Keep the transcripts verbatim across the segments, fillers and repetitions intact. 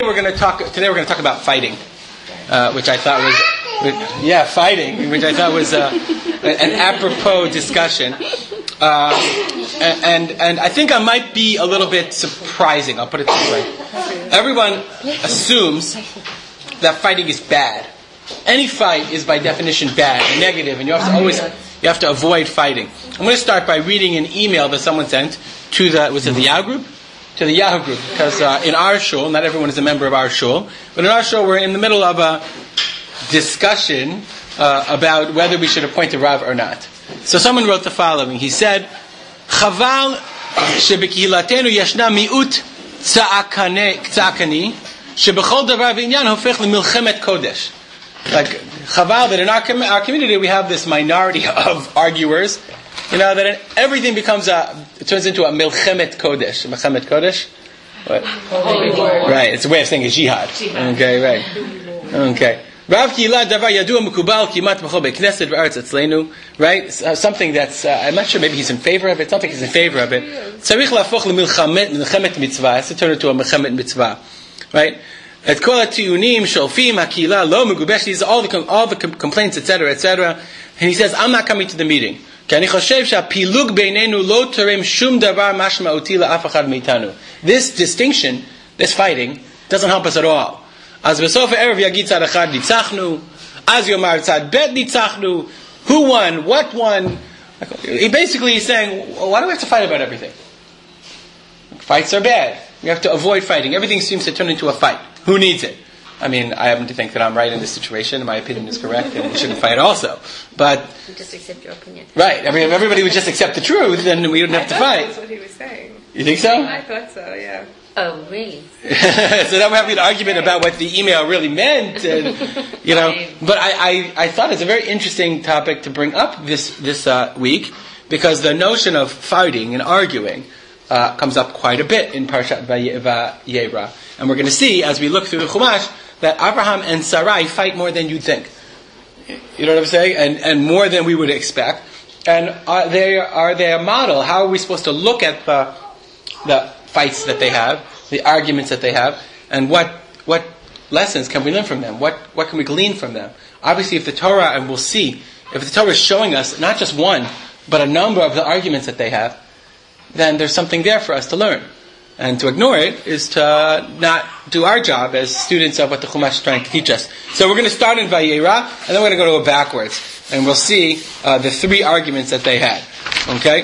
We're going to talk today. We're going to talk about fighting, uh, which I thought was, yeah, fighting, which I thought was uh, an apropos discussion, uh, and and I think I might be a little bit surprising. I'll put it this way: everyone assumes that fighting is bad. Any fight is by definition bad and negative, and you have to always you have to avoid fighting. I'm going to start by reading an email that someone sent to the was it the Yahoo group. To the Yahoo group, because uh, in our shul, not everyone is a member of our shul, but in our shul we're in the middle of a discussion uh, about whether we should appoint a Rav or not. So someone wrote the following. He said, Chaval shebekihilatenu yashna miut tza'akani shebechol davar v'inyan hofech lemilchemet kodesh. Like, Chaval, that in our, com- our community we have this minority of arguers. You know, that everything becomes a, it turns into a milchemet kodesh. Milchemet kodesh? What? Holy war. Right, it's a way of saying a jihad. Jihad. Okay, right. Okay. Rav Kihila davar yadua mekubal kimat b'chol be'knesset v'aretz etzleinu. Right? Uh, something that's, uh, I'm not sure, maybe he's in favor of it. I don't think he's in favor of it. Tzarich lafoch lemilchemet mitzvah. It's to turn into a milchemet mitzvah. Right? Et kol ha'tiyunim sholfim ha'kihila lo megubesh. These are all the, all the complaints, et cetera, et cetera. And he says, I'm not coming to the meeting. This distinction, this fighting, doesn't help us at all. Who won? What won? He basically is saying, well, why do we have to fight about everything? Fights are bad. We have to avoid fighting. Everything seems to turn into a fight. Who needs it? I mean, I happen to think that I'm right in this situation, and my opinion is correct, and we shouldn't fight also. But just accept your opinion. Right. I mean, if everybody would just accept the truth, then we wouldn't have to fight. That's what he was saying. You think so? I thought so, yeah. Oh, really? So now we're having an argument about what the email really meant, and, you know. But I, I, I thought it's a very interesting topic to bring up this this uh, week, because the notion of fighting and arguing uh, comes up quite a bit in Parshat Vayera, and we're going to see as we look through the Chumash that Abraham and Sarai fight more than you'd think. You know what I'm saying? And and more than we would expect. And are they are they a model? How are we supposed to look at the the fights that they have, the arguments that they have, and what what lessons can we learn from them? What what can we glean from them? Obviously, if the Torah, and we'll see, if the Torah is showing us not just one, but a number of the arguments that they have, then there's something there for us to learn. And to ignore it is to not do our job as students of what the Chumash is trying to teach us. So we're going to start in Vayera, and then we're going to go backwards. And we'll see uh, the three arguments that they had. Okay?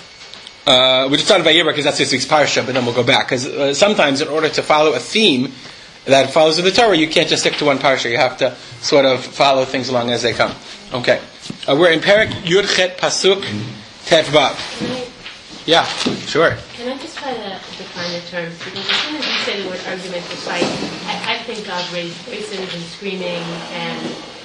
Uh, we just start in Vayera because that's this week's parsha, but then we'll go back. Because uh, sometimes in order to follow a theme that follows with the Torah, you can't just stick to one parsha. You have to sort of follow things along as they come. Okay. Uh, we're in Perek Yud Chet Pasuk Tet Vav. Yeah, sure. Can I just try to define the terms? Because as soon as you say the word argument or fight, I, I think of raised voices and screaming, and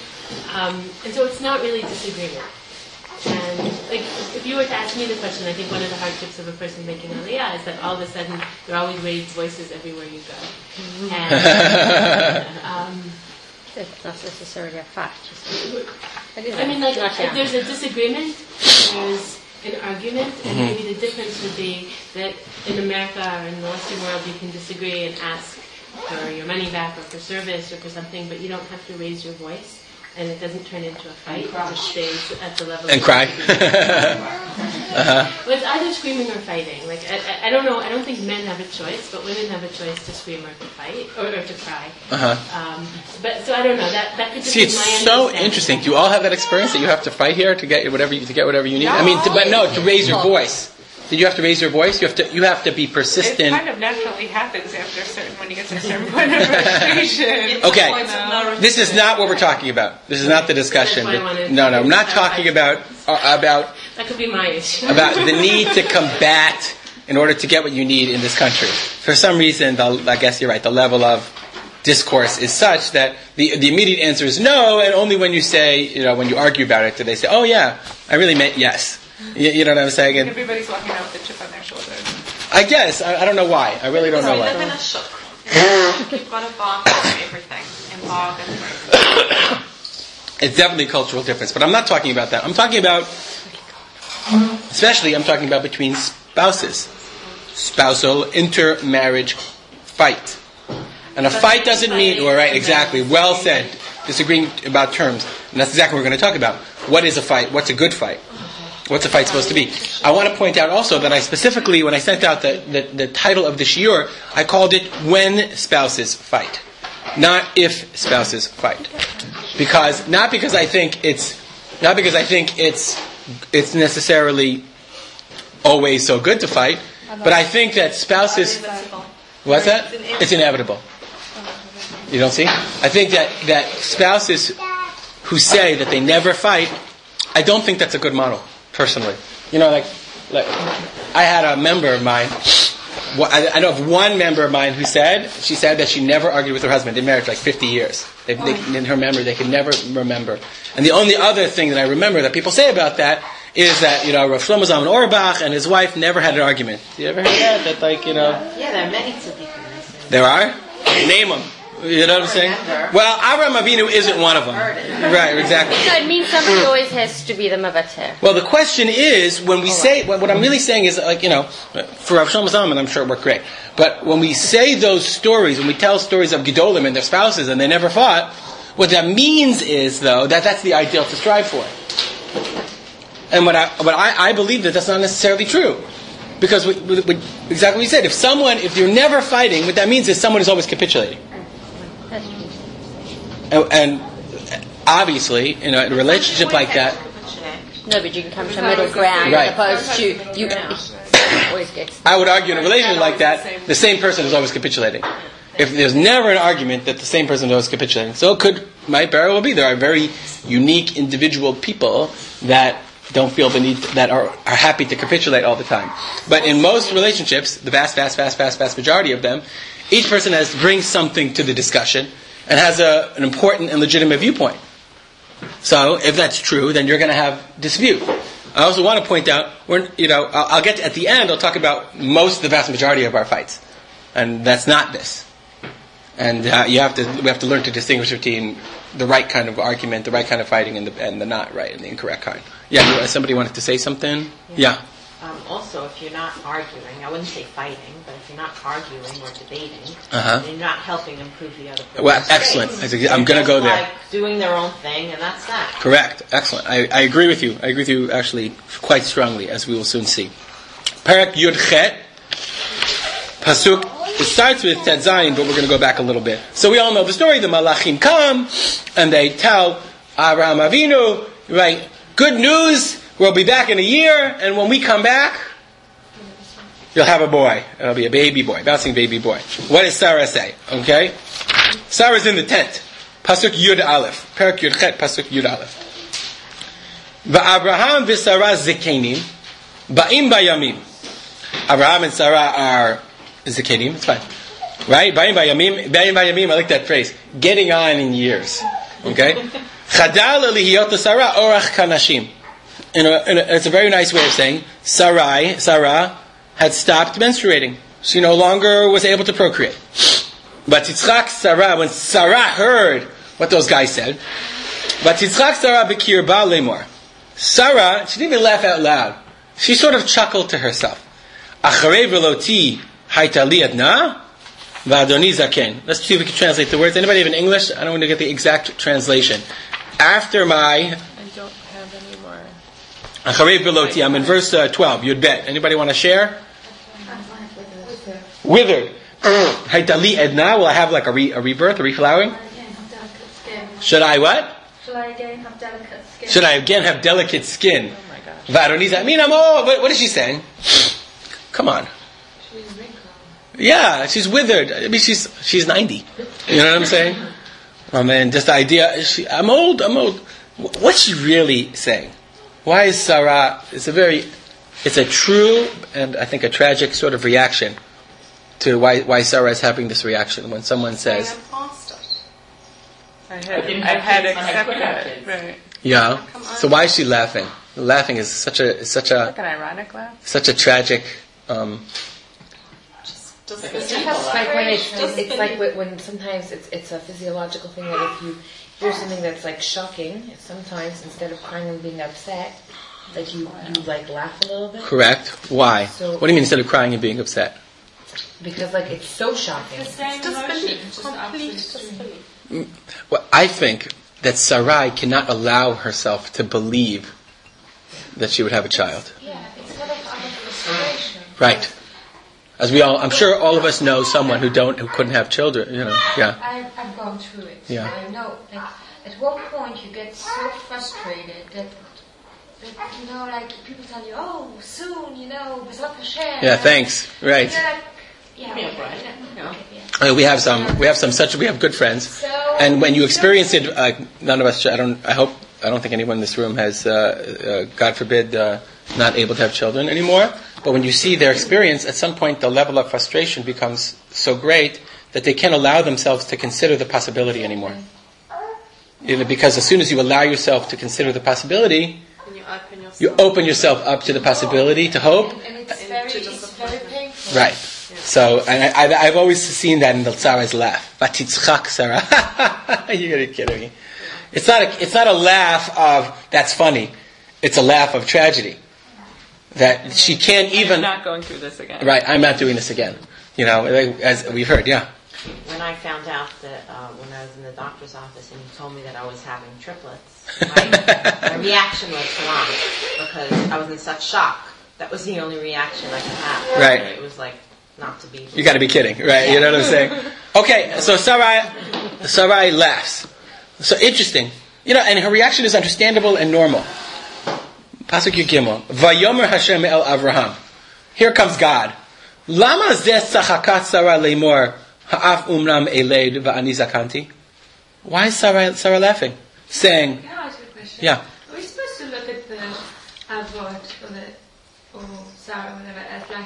um, and so it's not really disagreement. And like, if you were to ask me the question, I think one of the hardships of a person making Aliyah is that all of a sudden there are always raised voices everywhere you go. And um, It's not necessarily a fact. I mean, like, if there's a disagreement, there's an argument, and Mm-hmm. maybe the difference would be that in America or in the Western world you can disagree and ask for your money back or for service or for something, but you don't have to raise your voice, and it doesn't turn into a fight. It just stays at the level And of cry. uh-huh. Well, it's either screaming or fighting. Like I, I don't know. I don't think men have a choice, but women have a choice to scream or to fight or, or to cry. Uh-huh. Um, but so I don't know. That that could just See, be it's my so understanding. interesting. Do you all have that experience that you have to fight here to get whatever you, to get whatever you need? I mean, to, but no, to raise your voice. Did you have to raise your voice? You have to. You have to be persistent. It kind of naturally happens after a certain, when you get to a certain point of frustration. Okay, You know? this is not what we're talking about. This is not the discussion. That's why I wanted No, no, to I'm not clarify. talking about uh, about That could be my issue. about the need to combat in order to get what you need in this country. For some reason, the, I guess you're right. The level of discourse is such that the the immediate answer is no, and only when you say, you know, when you argue about it, do they say, "Oh yeah, I really meant yes." You, you know what I'm saying? And Everybody's walking out with a chip on their shoulder. I guess I, I don't know why. I really don't know We live in why. a shuk. You've got to bog on everything. And bog and It's definitely a cultural difference, but I'm not talking about that. I'm talking about, especially, I'm talking about between spouses, spousal intermarriage fight. And a fight doesn't mean, or right, exactly, well said, disagreeing about terms. And that's exactly what we're going to talk about. What is a fight? What's a good fight? What's a fight supposed to be? I want to point out also that I specifically, when I sent out the, the, the title of the shiur, I called it When Spouses Fight. Not if spouses fight. Because, not because I think it's, not because I think it's, it's necessarily always so good to fight, but I think that spouses, what's that? It's inevitable. You don't see? I think that, that spouses who say that they never fight, I don't think that's a good model, personally. You know, like, like I had a member of mine, I know of one member of mine who said, she said that she never argued with her husband. They've been married for like fifty years. They, they, in her memory, they could never remember. And the only other thing that I remember that people say about that is that, you know, Rav Shlomo Zalman Auerbach and his wife never had an argument. You ever heard that? That, like, you know... Yeah, there are many tzaddikim. There are? Name them. You know what I'm saying? Well, Avraham Avinu isn't one of them. Right, exactly. So it means somebody always has to be the mavater. Well, the question is, when we say, what I'm really saying is, like, you know, for Rav Shlomo Zalman, I'm sure it worked great. But when we say those stories, when we tell stories of Gedolim and their spouses and they never fought, what that means is, though, that that's the ideal to strive for. And what I, but I, I believe that that's not necessarily true. Because we, we, we, exactly what you said, if someone, if you're never fighting, what that means is someone is always capitulating. That's true. And, and obviously, in a relationship like that, No, but you can come to a middle ground Right. as opposed to you. Always gets. I would argue in a relationship like that, the same person is always capitulating. If there's never an argument that the same person is always capitulating, so it could, might very well be. There are very unique individual people that don't feel the need, that are, are happy to capitulate all the time. But in most relationships, the vast, vast, vast, vast, vast majority of them, each person has brings something to the discussion and has a, an important and legitimate viewpoint. So, if that's true, then you're going to have dispute. I also want to point out, we're, you know, I'll, I'll get to, at the end, I'll talk about most, the vast majority of our fights, and that's not this. And uh, you have to, we have to learn to distinguish between the right kind of argument, the right kind of fighting, and the, and the not right and the incorrect kind. Yeah, somebody wanted to say something? Yeah. Um, also, if you're not arguing, I wouldn't say fighting, but if you're not arguing or debating, Uh-huh. then you're not helping improve the other person's Well, excellent. space. I'm going to go there. Like doing their own thing, and that's that. Correct. Excellent. I, I agree with you. I agree with you actually quite strongly, as we will soon see. Parak Yud Chet, Pasuk. It starts with Tet Zayin, but we're going to go back a little bit. So we all know the story. The Malachim come, and they tell Avraham Avinu, right, good news, we'll be back in a year, and when we come back, you'll have a boy. It'll be a baby boy, bouncing baby boy. What does Sarah say? Okay? Sarah's in the tent. Pasuk Yud Aleph. Parak Yud Chet, Pasuk Yud Aleph. Va'Abraham v'Sarah zikenim, ba'im bayamim. Abraham and Sarah are zikenim, it's fine. Right? Ba'im bayamim, ba'im bayamim, I like that phrase. Getting on in years. Okay? Chadal elihiyot Sarah orach kanashim. In a, in a, it's a very nice way of saying Sarai, Sarah had stopped menstruating. She no longer was able to procreate. But Yitzchak Sarah, when Sarah heard what those guys said, but Yitzchak Sarah b'kirba lemor. Sarah, she didn't even laugh out loud. She sort of chuckled to herself. Acharei veloti hayta li adna v'adoni zaken. Let's see if we can translate the words. Anybody have an English? I don't want to get the exact translation. After my... I don't have any more. Acharei veloti. I'm in verse uh, twelve. Yud bet. Anybody want to share? Withered. Hayta li adna. Will I have like a, re, a rebirth, a reflowering? Should I what? Shall I again have delicate skin? Should I again have delicate skin? Oh my gosh. V'adoni I mean, I'm all... What, what is she saying? Come on. Yeah, she's withered. I mean, she's she's ninety. You know what I'm saying? I mean, just the idea. She, I'm old. I'm old. What's she really saying? Why is Sarah? It's a very, it's a true and I think a tragic sort of reaction to why why Sarah is having this reaction when someone says, I had, I had accepted. Right. "Yeah." So why is she laughing? Laughing is such a is such Like a an ironic laugh. such a tragic. Um, It's like when it's, it's like when when sometimes it's it's a physiological thing that if you hear something that's like shocking, sometimes instead of crying and being upset, like you, you like laugh a little bit. correct. Why? So- What do you mean instead of crying and being upset? Because, like, it's so shocking. The same emotion, just complete disbelief. Well, I think that Sarai cannot allow herself to believe that she would have a child. Yeah, it's kind of out of frustration. Right. As we all, I'm sure all of us know someone who don't, who couldn't have children. You know, yeah. I've, I've gone through it. Yeah. I know. Like, at one point, you get so frustrated that, that you know, like people tell you, "Oh, soon, you know, B'ezrat Hashem." Yeah. Thanks. Right. And you're like, yeah, Yeah, okay, right. yeah, No. okay, yeah. Uh, we have some. We have some such. We have good friends. So, And when you experience it, uh, none of us. I don't. I hope. I don't think anyone in this room has, uh, uh, God forbid, uh, not able to have children anymore. But when you see their experience, at some point the level of frustration becomes so great that they can't allow themselves to consider the possibility anymore. You know, because as soon as you allow yourself to consider the possibility, And you open yourself. you open yourself up to the possibility, to hope. and, and it's very, it's very painful. Right. So, and I, I, I've always seen that in the Sarah's laugh. Vatitzchak Sarah. You're gonna be kidding me. It's not a, it's not a laugh of, that's funny. It's a laugh of tragedy. That she can't even... I'm not going through this again. Right, I'm not doing this again. You know, as we've heard, yeah. When I found out that uh, when I was in the doctor's office and he told me that I was having triplets, my, my reaction was to laugh because I was in such shock. That was the only reaction I could have. Right. It was like not to be. You got to be kidding, right? You know what I'm saying? Okay, so Sarai, Sarai laughs. So interesting, you know, and her reaction is understandable and normal. Pasuk Yud Vayomer Hashem el Avraham. Here comes God. Lama zeh sachakat Sarah leimor ha'af umram eleid va'ani zakanti. Why is Sarah, Sarah laughing? Saying, Can I ask you a question? yeah. Are we supposed to look at the Avot or the or Sarah, whatever, as like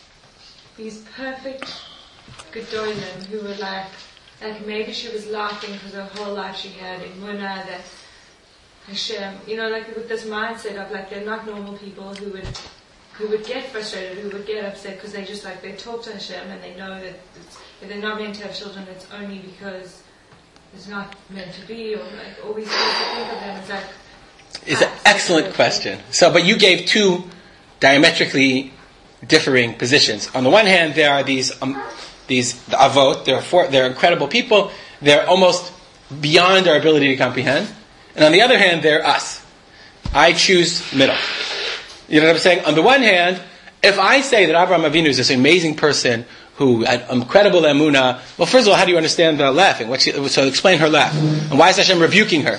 these perfect Gedolim who were like, like maybe she was laughing because her whole life she had Emunah that Hashem, you know, like with this mindset of like they're not normal people who would who would get frustrated, who would get upset because they just like they talk to Hashem and they know that it's, if they're not meant to have children, it's only because it's not meant to be, or like all these things to think of them. It's like It's an excellent question. So, but you gave two diametrically differing positions. On the one hand, there are these um, these the avot. They're four, they're incredible people. They're almost beyond our ability to comprehend. And on the other hand, they're us. I choose middle. You know what I'm saying? On the one hand, if I say that Avraham Avinu is this amazing person who had incredible emunah, well, first of all, how do you understand the laughing? What she, so explain her laugh. And why is Hashem rebuking her?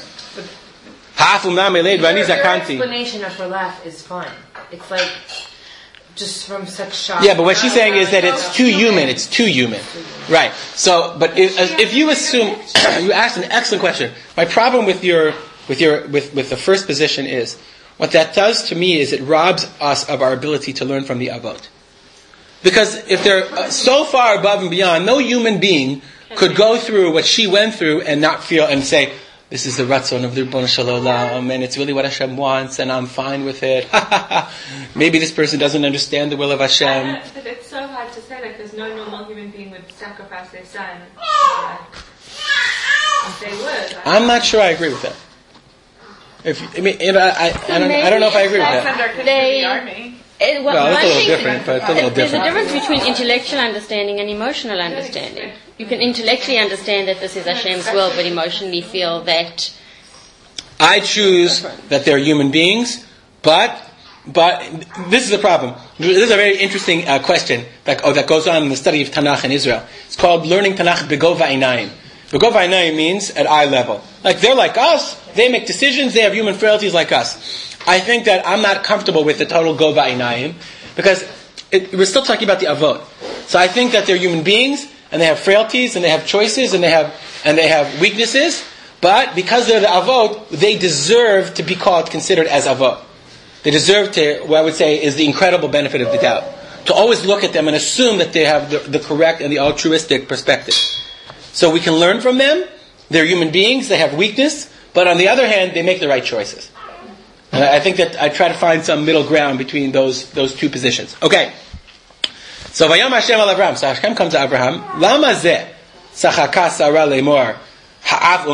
Your, your explanation of her laugh is fine. It's like just from such shock. Yeah, but what she's saying is that it's too human. It's too human. Right. So, but if, if you assume, you asked an excellent question. My problem with your, with your, with, with the first position is, what that does to me is it robs us of our ability to learn from the Avot. Because if they're uh, so far above and beyond, no human being could go through what she went through and not feel and say, this is the Ratzon of the Ribbon Shalom, and it's really what Hashem wants, and I'm fine with it. Maybe this person doesn't understand the will of Hashem. Uh, but it's so hard to say that because no normal human being would sacrifice their son. Like, if they would. Like, I'm not sure I agree with that. If I mean, you know, I, I, don't, I don't know if I agree with that. Send our kids They- to the army. It, well, Well, it's a one little thing- different, but it's a little There's a different. difference between intellectual understanding and emotional understanding. You can intellectually understand that this is Hashem's will, but emotionally feel that. I choose that they're human beings, but but this is the problem. This is a very interesting uh, question that oh, that goes on in the study of Tanakh in Israel. It's called learning Tanakh begova einayim. Begova einayim means at eye level. Like they're like us, they make decisions, they have human frailties like us. I think that I'm not comfortable with the total gova einayim because it, we're still talking about the avot. So I think that they're human beings and they have frailties and they have choices and they have and they have weaknesses. But because they're the avot, they deserve to be called, considered as avot. They deserve to, what I would say, is the incredible benefit of the doubt. To always look at them and assume that they have the, the correct and the altruistic perspective. So we can learn from them. They're human beings. They have weakness. But on the other hand, they make the right choices. And I think that I try to find some middle ground between those those two positions. Okay. So Vayam Hashem al Avraham. So Hashem comes to Abraham. Lama zeh sachaka Sarah lemor. Right?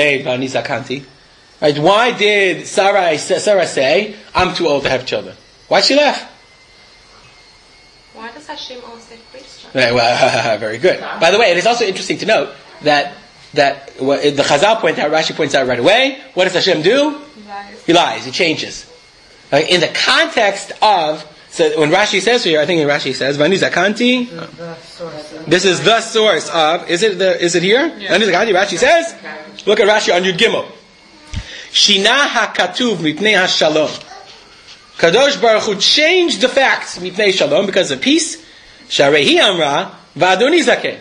Why did Sarah, Sarah say, I'm too old to have children? Why'd she laugh? Why does does Hashem ask that question? Right, well, very good. By the way, it is also interesting to note that that what the Chazal point out, Rashi points out right away. What does Hashem do? He lies. He lies. He changes. Like, in the context of, so when Rashi says here, I think in Rashi says, Vani Zakanti. This is the source of. Is it the? Is it here? Vani Zakanti. Rashi says. Look at Rashi on Yud Gimel. Shina hakatuv mipnei hashalom. Kadosh Baruch Hu changed the facts mipnei shalom because of peace. Sharehi amra va'adoni zakeh.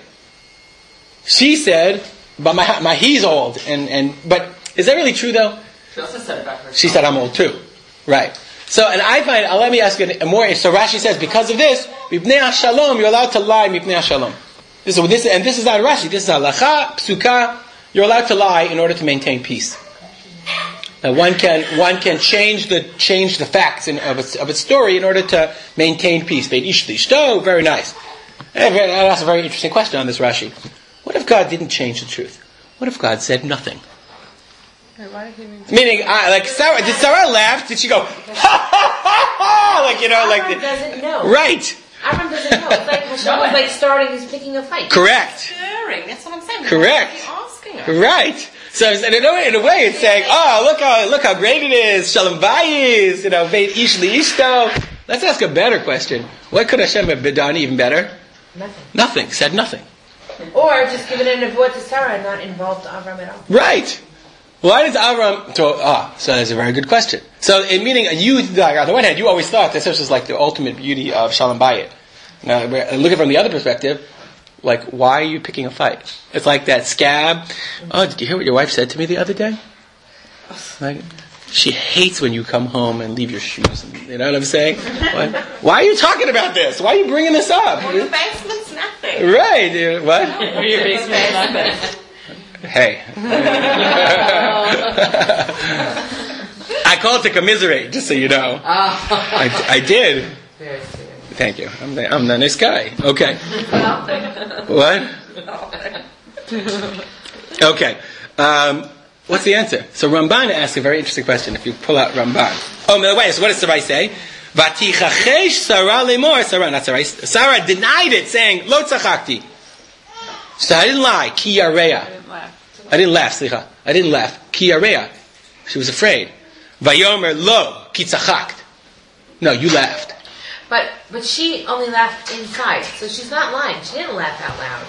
She said, but my, my he's old, and, and but is that really true though? She also said it about herself. She said I'm old too, right? So, and I find, uh, let me ask you a more. So Rashi says because of this, mipnei hashalom, you're allowed to lie mipnei hashalom. This is this, and this is not Rashi. This is halacha psuka. You're allowed to lie in order to maintain peace. Now, one can one can change the change the facts in, of its of its story in order to maintain peace. Beit ish lishto, very nice. And that's a very interesting question on this Rashi. What if God didn't change the truth? What if God said nothing? Meaning, uh, like Sarah, did Sarah laugh? Did she go, ha ha ha ha? Like, you know, like Avram the, doesn't know. right? Avram doesn't know. It's like Hashem was like starting, he's picking a fight. Correct. Stirring, that's what I'm saying. Correct. Why are you asking her? Right. So in a way, in a way, it's saying, oh, look how look how great it is. Shalom bayis, you know, beit ish li ishto. Let's ask a better question. What could Hashem have done even better? Nothing. Nothing. Said nothing. Or just given an avoid to Sarah and not involved Avram at all. Right. Why does Avram? So, ah, so that's a very good question. So, in meaning, you like, on the one hand, you always thought that this was like the ultimate beauty of Shalom Bayit. Now, looking from the other perspective, like, why are you picking a fight? It's like that scab. Oh, did you hear what your wife said to me the other day? Like, she hates when you come home and leave your shoes. You know what I'm saying? Why, why are you talking about this? Why are you bringing this up? Well, your basement's nothing. Right. uh, What? Your basement nothing. Hey. I called to commiserate, just so you know. I, I did. Very serious. Thank you. I'm the, I'm the nice guy. Okay. What? Okay. Um, what's the answer? So Ramban asks a very interesting question. If you pull out Ramban. Oh, by the way, so what does Sarai say? Vatichachesh Sarah lemor. Sarah, not Sarai. Sarah denied it, saying, Lo tzachakti. So I didn't lie. Ki yareya. I didn't laugh. Slicha. I didn't laugh. Ki yareya. She was afraid. Vayomer lo ki tzachakt. No, you laughed. But but she only laughed inside, so she's not lying. She didn't laugh out loud.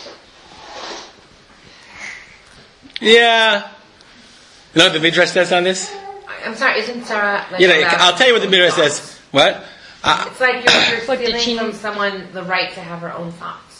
Yeah. You know what the Midrash says on this? I- I'm sorry, isn't Sarah like You know, allowed- I'll tell you what the Midrash says. What? Uh, It's like you're, you're But did stealing she- from someone the right to have her own thoughts,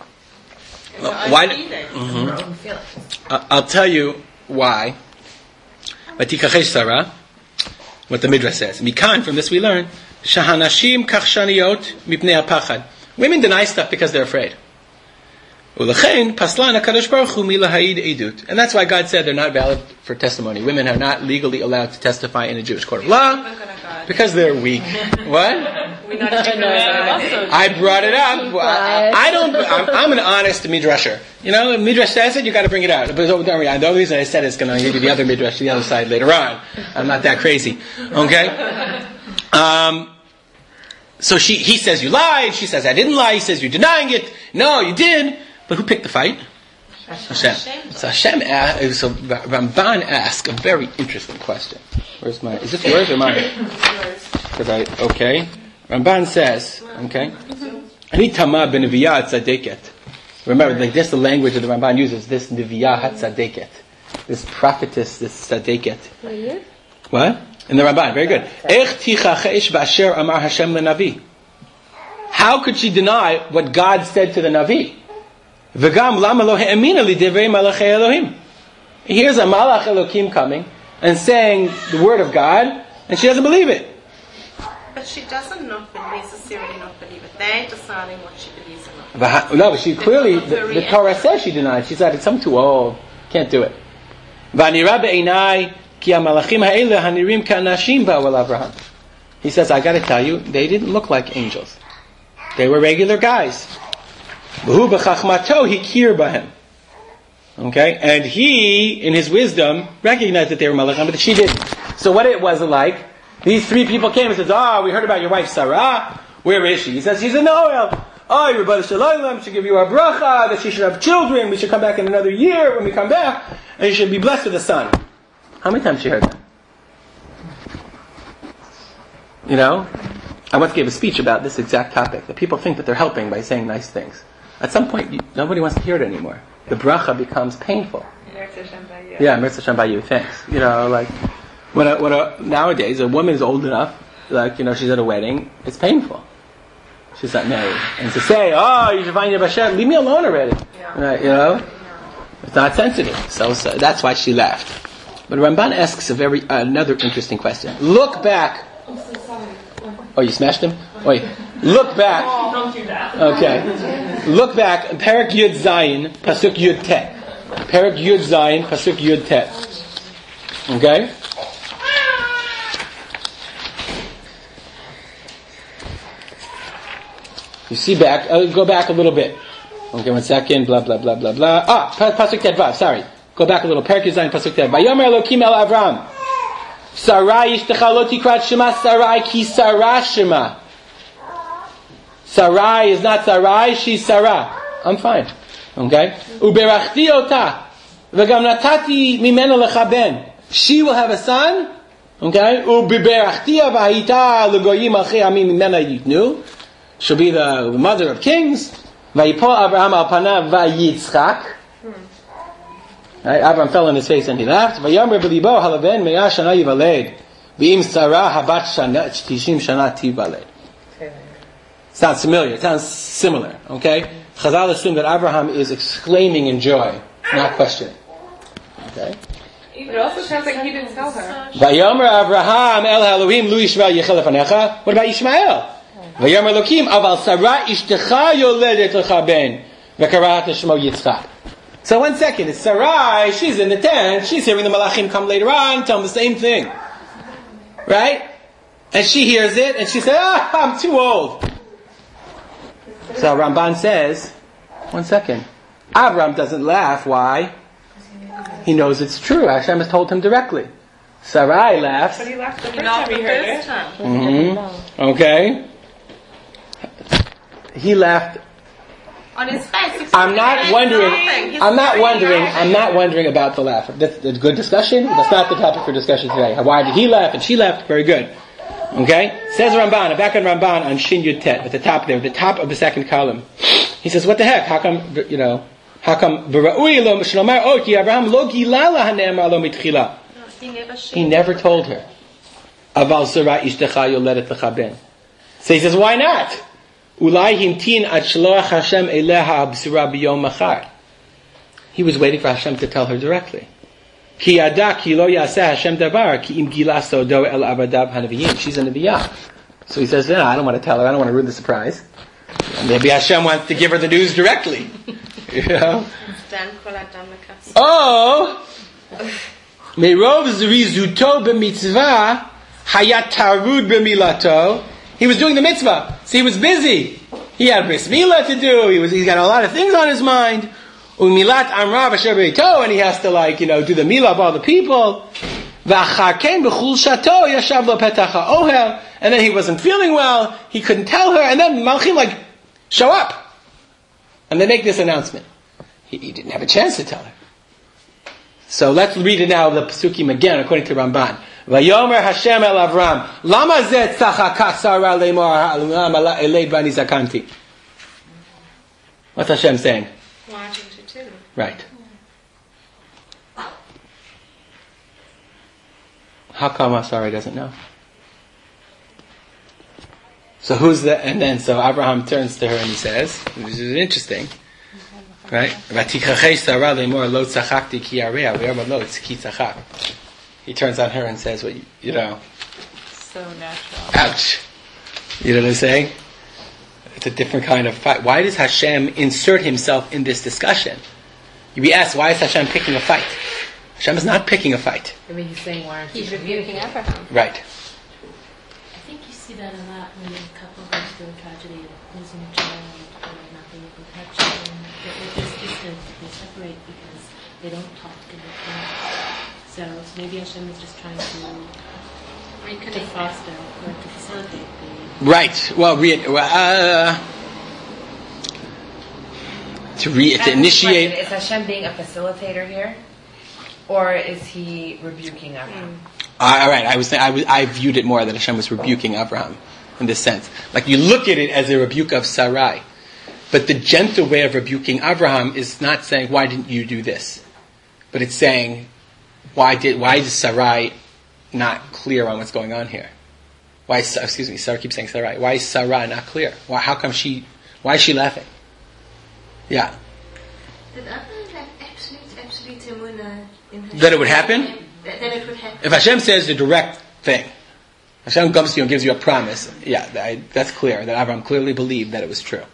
why? her own feelings. Uh, I'll tell you why. Vatichachesh Sarah. What the Midrash says. Mikan, from this we learn, Shahanashim kachshaniot mipnei hapachad. Women deny stuff because they're afraid. Ulechein paslan HaKadosh Baruch Hu milaha'id edut. And that's why God said they're not valid for testimony. Women are not legally allowed to testify in a Jewish court of law because they're weak. What? We're not even gonna I brought it up. I, I don't. I'm, I'm an honest midrasher. You know, if Midrash says it, you got to bring it out. But don't worry. The only reason I said it's going to give you the other midrash, the other side later on. I'm not that crazy. Okay. Um. So she, he says you lied. She says I didn't lie. He says you're denying it. No, you did. But who picked the fight? Hashem. So Hashem asked, so Ramban asked a very interesting question. Where's my? Is this yours or mine? Because I okay. Ramban says, okay. Ani tama b'neviyah tzadeket. Remember, like this, the language that the Ramban uses. This neviyah tzadeket. This prophetess, this tzadeket. What? In the Ramban, very good. Ech tichachesh b'asher amar Hashem lenavi. How could she deny what God said to the Navi? V'gam lama lo he'emina lidivrei malachei Elohim. Here's a malach Elohim coming and saying the word of God, and she doesn't believe it. But she doesn't not necessarily not believe it. They're deciding what she believes or not. But how- no, but she clearly, the, the Torah says she denied. She said, I'm too old, can't do it. V'anira be'einai ki ha'malachim ha'ele hanirim ka'anashim ba'u el Avraham. He says, I gotta tell you, they didn't look like angels. They were regular guys. V'hu b'chachmato hikir b'hem. Okay? And he, in his wisdom, recognized that they were malachim, but she didn't. So what it was like, these three people came and said, oh, we heard about your wife Sarah. Where is she? He says, she's in the oil. Oh, your brother Shalom should give you a bracha, that she should have children, we should come back in another year when we come back, and you should be blessed with a son. How many times she heard that? You know? I once gave a speech about this exact topic, that people think that they're helping by saying nice things. At some point, you, nobody wants to hear it anymore. The bracha becomes painful. Yeah, Mitzvah Shem Bayu, thanks. You know, like, when a, when a, nowadays, a woman is old enough, like, you know, she's at a wedding, it's painful. She's not married. And to say, oh, you should find your Hashem, leave me alone already. Yeah. Right, you know? It's not sensitive. So, so that's why she left. But Ramban asks a very, uh, another interesting question. Look back. Oh, you smashed him? Wait. Look back. Don't do that. Okay. Look back. Perek Yud Zayin, Pasuk Yud Tet. Perek Yud Zayin, Pasuk Yud Tet. Okay? You see back, uh, go back a little bit. Okay, one second, blah, blah, blah, blah, blah. Ah, Pasuk Tet Vav, sorry. Go back a little. Perek Yud Zayin, Pasuk Tet. Vayomer Elokim El Avram. Sarai ishtecha lo tikrat Shema Sarai ki Sarah Shema. Sarai is not Sarai, she's Sarah. I'm fine. Okay? Uberachti ota. V'gam natati mimena lecha ben. She will have a son. Okay? Uberachtiya v'hayita l'goyim alchei amim mimena yitnu. She'll be the mother of kings. V'yipol Abraham al panav v'yitzchak. Right? Abraham fell on his face and he laughed. V'yomer b'libo halaben me'ah shana yivaled. V'im Sarah habat shana tishim shana tivaled. Sounds familiar. It sounds similar. Okay? Chazal assume that Abraham is exclaiming in joy, not questioning. Okay? It also sounds like he didn't tell her. Vayomer Abraham el Elohim lu Yishmael yechel lefanecha. What about Yishmael? Vayomer Elokim aval Sarah ishtecha yoledet lecha ben v'karat shmo Yitzchak. So one second, it's Sarai. She's in the tent. She's hearing the Malachim come later on, tell them the same thing, right? And she hears it, and she says, "Ah, I'm too old." So Ramban says, one second. Abraham doesn't laugh. Why? He knows it's true. Hashem has told him directly. Sarai laughs. But he laughed the first time. Mm-hmm. Okay. He laughed. On his face. I'm not wondering. I'm not wondering. I'm not wondering about the laugh. That's a good discussion. That's not the topic for discussion today. Why did he laugh and she laughed? Very good. Okay? Says Ramban, back on Ramban on Shin Yud Tet, at the top there, the top of the second column. He says, what the heck? How come, you know, how come, Abraham lo gilala hane'emar lo mitchila? He never told her. Aval Sarai ishtecha yoledet lecha ben. So he says, why not? Ulai himtin ad shloach Hashem eleha b'sura b'yom machar. He was waiting for Hashem to tell her directly. Ki yada ki lo yaseh Hashem davar ki im gila sodo el avadav hanaviyim. She's a naviyah. So he says, no, I don't want to tell her. I don't want to ruin the surprise. Maybe Hashem wants to give her the news directly. You know? Oh! Merov zrizuto b'mitzvah hayat tarud b'milato. He was doing the mitzvah. So he was busy. He had bris milah to do. He was, he's got a lot of things on his mind. Umilat amra v'asher beito, and he has to, like, you know, do the milah of all the people. V'acharken b'chul shato yashav lo petach ha'ohel, and then he wasn't feeling well. He couldn't tell her, and then Malchim like show up, and they make this announcement. He, he didn't have a chance to tell her. So let's read it now, the Pesukim again, according to Ramban. Vayomer Hashem el Avram, lama zeh tzachaka Sarah leimor ha'alulam ala elei bani zakanti. What's Hashem saying? Right. How come Sarah doesn't know? So who's the, and then so Abraham turns to her and he says, which is interesting, right? He turns on her and says, "What well, you know?" So natural. Ouch. You know what I'm saying? It's a different kind of fight. Why does Hashem insert himself in this discussion? You be asked, why is Hashem picking a fight? Hashem is not picking a fight. I mean, he's saying, why aren't He's rebuking Abraham. Right. I think you see that a lot when a couple goes through a tragedy of losing a child or not being able to touch them. They're just distant, they separate because they don't talk and they can't. So maybe Hashem is just trying to to foster or to facilitate the... Right. Well, re- uh, to re- to initiate. Is Hashem being a facilitator here, or is he rebuking Avram? Uh, all right. I was I was I viewed it more that Hashem was rebuking Abraham in this sense. Like you look at it as a rebuke of Sarai, but the gentle way of rebuking Abraham is not saying why didn't you do this, but it's saying why did why is Sarai not clear on what's going on here? Why is, excuse me, Sarah keeps saying Sarai. Why is Sarah not clear? Why? How come she? Why is she laughing? Yeah. Did Abraham have absolute, absolute emunah in Hashem? That it would happen? That, that it would happen. If Hashem says the direct thing, Hashem comes to you and gives you a promise, yeah, that, that's clear, that Abraham clearly believed that it was true.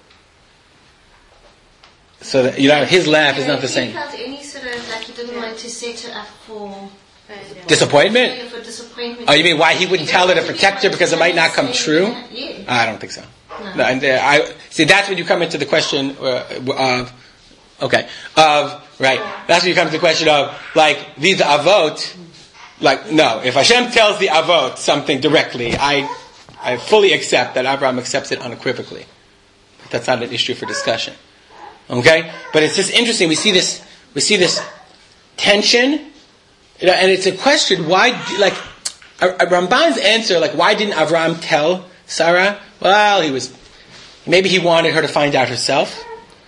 So, that, you know, his laugh is not the same. He felt any sort of, like he didn't want to set her up for... Disappointment? For disappointment. Oh, you mean why he wouldn't tell her to protect her because it might not come true? Yeah. I don't think so. No, and uh, I see that's when you come into the question uh, of okay of right. That's when you come to the question of like these avot. Like no, if Hashem tells the avot something directly, I I fully accept that Abraham accepts it unequivocally. But that's not an issue for discussion. Okay, but it's just interesting. We see this we see this tension. You know, and it's a question, why, like, Ramban's answer, like, why didn't Avram tell Sarah? Well, he was, maybe he wanted her to find out herself.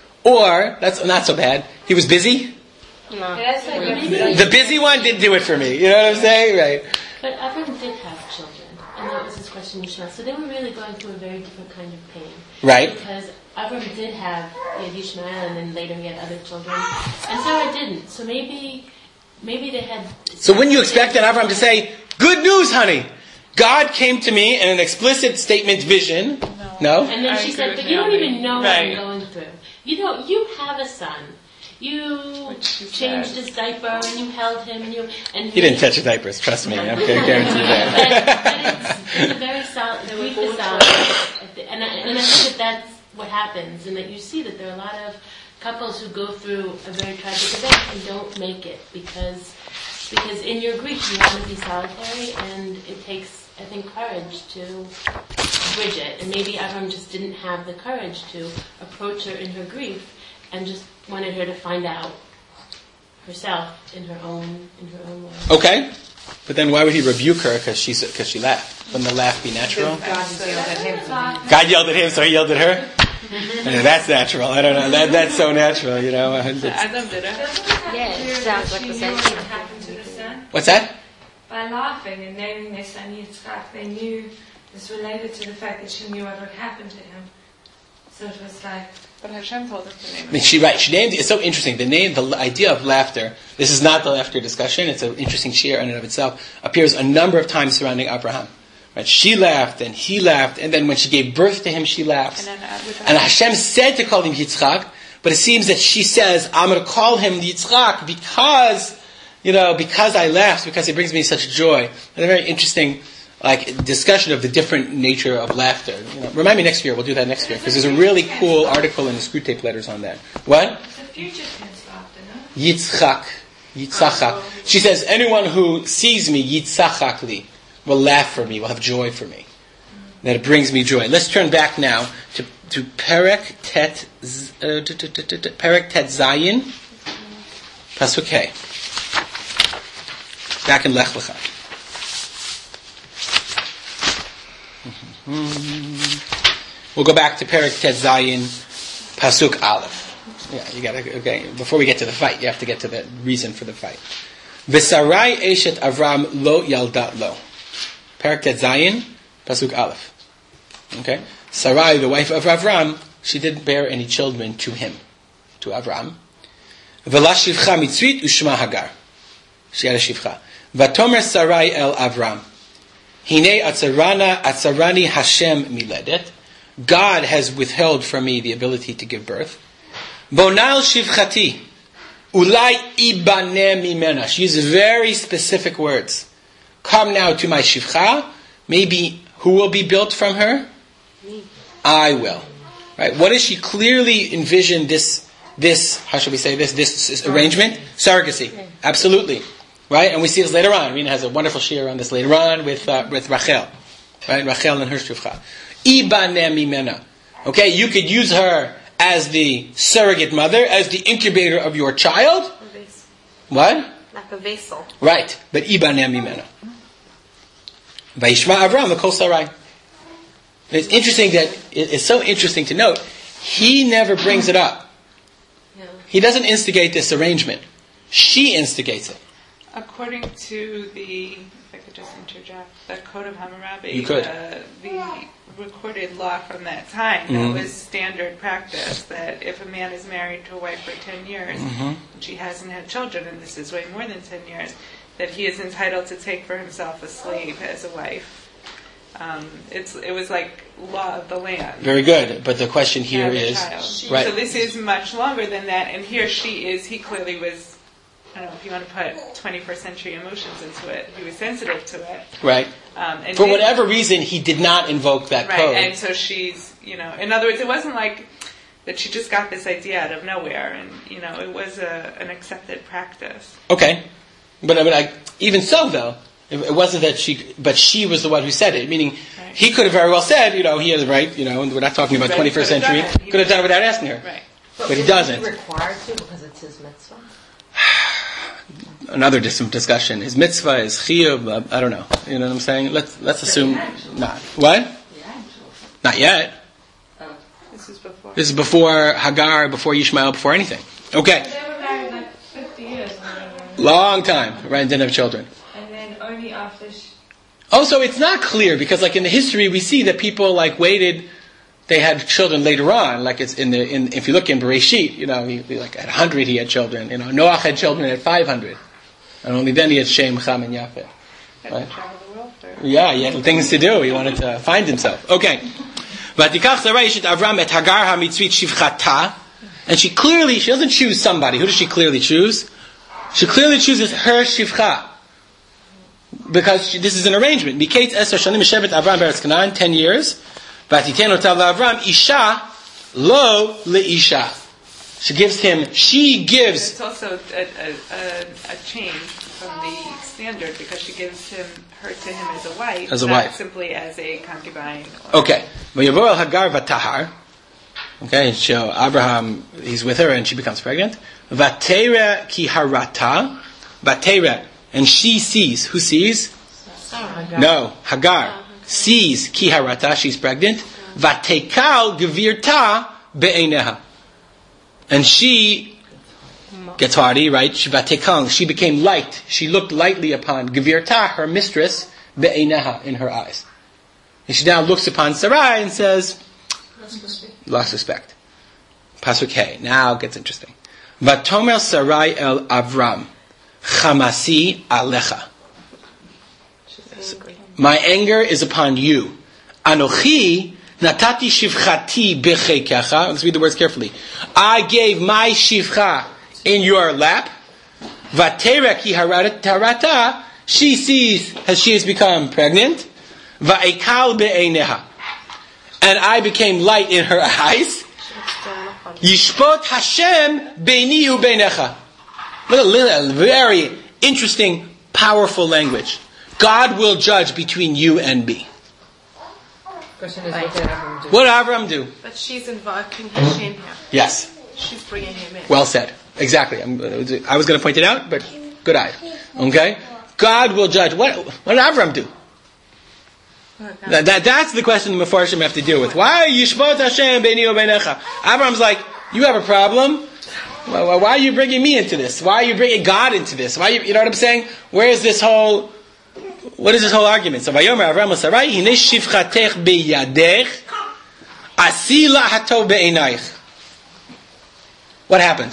Or, that's not so bad, he was busy. No. The busy one didn't do it for me. You know what I'm saying? Right. But Avram did have children, and that was his question, Yishmael. So they were really going through a very different kind of pain. Right. Because Avram did have he had Yishmael, and then later he had other children. And Sarah didn't. So maybe... Maybe they had... So wouldn't you expect that Abraham to say, good news, honey. God came to me in an explicit statement vision. No? no? And then I she agree said, with but you don't Naomi. even know Right. what I'm going through. You know, you have a son. You changed his diaper and you held him and you... And he didn't touch his diapers, trust me. I'm going to guarantee that. but, but it's, it's a very solid... Grief is solid. And I, and I think that that's what happens. And that you see that there are a lot of couples who go through a very tragic event and don't make it because because in your grief you want to be solitary, and it takes, I think, courage to bridge it. And maybe Avram just didn't have the courage to approach her in her grief and just wanted her to find out herself in her own in her own way. Okay, but then why would he rebuke her because she because she laughed? Wouldn't the laugh be natural? God yelled at him. So God yelled at him, so he yelled at her. Yeah, that's natural. I don't know. That that's so natural, you know. It's- Adam did it. Yeah, it sounds like the She same knew thing. what happened to the son. What's that? By laughing and naming their son Yitzchak, they knew this related to the fact that she knew what would happen to him. So it was like... But Hashem told her to name I mean, it. she right. She named it. It's so interesting. The name, the idea of laughter. This is not the laughter discussion. It's an interesting share in and of itself. Appears a number of times surrounding Abraham. Right? She laughed, and he laughed, and then when she gave birth to him, she laughs. And then uh, with And Hashem said to call him Yitzchak, but it seems that she says, "I'm going to call him Yitzchak because, you know, because I laughed, because it brings me such joy." And a very interesting, like, discussion of the different nature of laughter. You know, remind me next year. We'll do that next year because there's a really cool article in the Screw Tape Letters on that. What? It's a future tense laughter, no? Yitzchak, Yitzchak. She says, "Anyone who sees me, Yitzchak li, will laugh for me, will have joy for me." That it brings me joy. Let's turn back now to to Perek Tet Z- uh, t- t- t- t- t- Perek Tet Zayin, Pasuk Hey. Back in Lech Lecha. We'll go back to Perek Tet Zayin, Pasuk Aleph. Yeah, you gotta, okay, before we get to the fight, you have to get to the reason for the fight. V'sarai eshet Avram lo yaldat lo. Perek Tet Zayin, Pasuk Aleph. Okay? Sarai, the wife of Avram, she didn't bear any children to him, to Avram. V'la shivcha mitzvit ushma Hagar. She had a shivcha. V'tomer Sarai el Avram. Hine atzarana atzarani Hashem miledet. God has withheld from me the ability to give birth. Bonal shivchati. Ulai ibane mimena. She uses very specific words. Come now to my shivcha. Maybe who will be built from her? Me. I will. Right? What does she clearly envision this, this, how should we say this, this, this arrangement? Surrogacy. Absolutely. Right? And we see this later on. Rina has a wonderful shir on this later on with uh, with Rachel. Right? Rachel and her shivcha. Ibaneh mimena. Okay, you could use her as the surrogate mother, as the incubator of your child. What? Like a vessel. Right. But Ibaneh mimena. Vayishma Avram l'kol Sarai. It's interesting that, it's so interesting to note, he never brings it up. Yeah. He doesn't instigate this arrangement. She instigates it. According to the, if I could just interject, the Code of Hammurabi, You could. Uh, the recorded law from that time, Mm-hmm. that was standard practice, that if a man is married to a wife for ten years, Mm-hmm. and she hasn't had children, and this is way more than ten years, that he is entitled to take for himself a slave as a wife. Um, it's it was like law of the land. Very good. But the question here Have a is, child. right. So this is much longer than that, and here she is, he clearly was, I don't know if you want to put twenty-first century emotions into it, he was sensitive to it. Right. Um, and For did- whatever reason, he did not invoke that Right, code. and so she's, you know, in other words, it wasn't like that she just got this idea out of nowhere, and, you know, it was a, an accepted practice. Okay. But, but I, even so, though, it, it wasn't that she, but she was the one who said it. Meaning, Right. he could have very well said, you know, he has the right, you know, and we're not talking about Right, twenty-first could have century. done it. He Could have done it without asking her. Right. But he was doesn't. He required to because it's his mitzvah. Another dis- discussion. His mitzvah is chiyuv. uh, I don't know. You know what I'm saying? Let's let's assume not. What? Not yet. This is before. This is before Hagar, before Yishmael, before anything. Okay. They were married like fifty years. or whatever. Long time, right? And didn't have children. And then only after she... Oh, so it's not clear because, like in the history, we see that people like waited. They had children later on. Like it's in the in if you look in Bereshit, you know, he, he, like at one hundred he had children. You know, Noach had children at five hundred, and only then he had Shem, Cham, and Yafet. Had Right? to travel the world for. Yeah, he had things to do. He wanted to find himself. Okay. Vatikach Sarai Eshet Avram et Hagar HaMitzvit Shivchata, and she clearly she doesn't choose somebody. Who does she clearly choose? She clearly chooses her Shivcha. Because she, this is an arrangement. Miketz Esar Shanim Shevet Avram Beretz Canaan, ten years. Vatiten Otav Avram Isha Lo LeIsha. She gives him. She gives. It's also a, a, a, a change from the standard because she gives him her to him as a wife, As a not wife. simply as a concubine. Or Okay. Vayavor El Hagar Vatahar. Okay. So Abraham, he's with her, and she becomes pregnant. Vatera Ki Harata. Vatera, and she sees. Who sees? No, Hagar sees Ki Harata. She's pregnant. Vatekal Gevirta Be'eineha. And she gets hardy, right? She vatekal. She became light. She looked lightly upon Gevirta, her mistress, Be'eineha, in her eyes. And she now looks upon Sarai and says, lost respect. Pasuk Hey. Now it gets interesting. Vatomer Sarai el Avram, Chamasi alecha. My anger is upon you. Anochi natati shivchati bechekecha. Let's read the words carefully. I gave my shivcha in your lap. Vatera ki harata. She sees as she has become pregnant. Va'ekal be'eineha. And I became light in her eyes. Yishpot Hashem beini u'beinecha. Look at a very interesting, powerful language. God will judge between you and me. Question is, what did Avram do? What did Avram do? But she's invoking Hashem here. Yes, She's bringing him in. well said. Exactly. I'm, I was going to point it out, but good eye. Okay? God will judge. What, what did Avram do? That, that, that's the question the Mefarshim have to deal with. Why Yishpot Hashem beini u'beinecha? Avram's like, you have a problem? Why, why are you bringing me into this? Why are you bringing God into this? Why you, you know what I'm saying? Where is this whole, what is this whole argument? So, Vayomer Avram Sarai, Hine shivchatech beyadech, asila hatov be'einayich. What happened?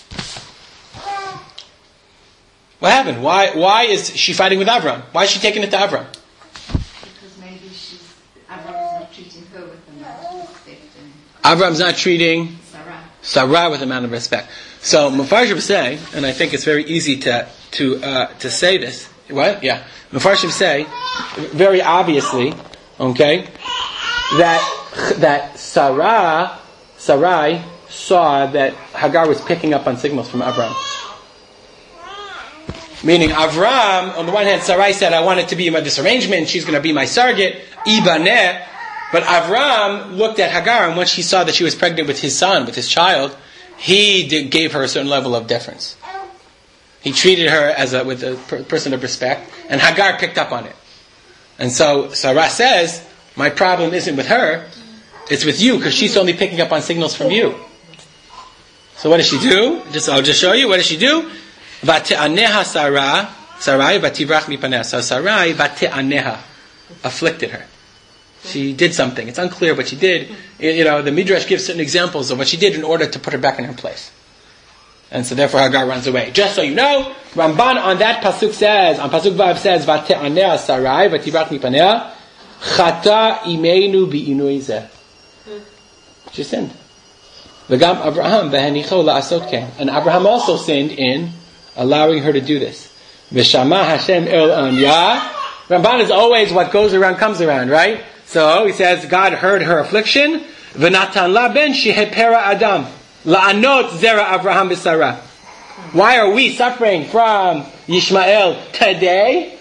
What happened? Why, why is she fighting with Avram? Why is she taking it to Avram? Because maybe she's, Avram is not treating her with the amount of respect and Avram's not treating Sarah. Sarah with a amount of respect. So Mefarshim say, and I think it's very easy to to uh, to say this. What? Yeah. Mefarshim say, very obviously, okay, that that Sarah, Sarai saw that Hagar was picking up on signals from Avram. Meaning Avram, on the one hand, Sarai said, I want it to be this arrangement, she's going to be my surrogate, Ibaneh. But Avram looked at Hagar, and once he saw that she was pregnant with his son, with his child, he did, gave her a certain level of deference. He treated her as a, with a per, person of respect, and Hagar picked up on it. And so Sarah says, my problem isn't with her, it's with you, because she's only picking up on signals from you. So what does she do? Just I'll just show you. What does she do? Vate'aneha Sarai, Sarai vativrach mipaneha. So Sarai vate'aneha afflicted her. She did something. It's unclear what she did. You know, the Midrash gives certain examples of what she did in order to put her back in her place. And so therefore Hagar runs away. Just so you know, Ramban on that pasuk says, on pasuk vav says, vate'aneha Sarai vativrach mipaneha chata imeinu bi'inui zeh. She sinned. V'gam Abraham v'henicho la'asot ken. And Abraham also sinned in allowing her to do this. V'shama Hashem el anya. Ramban is always what goes around comes around, right? So he says God heard her affliction. V'natan la ben shehepera Adam la'anot zera Abraham b'Sarah. Why are we suffering from Yishmael today?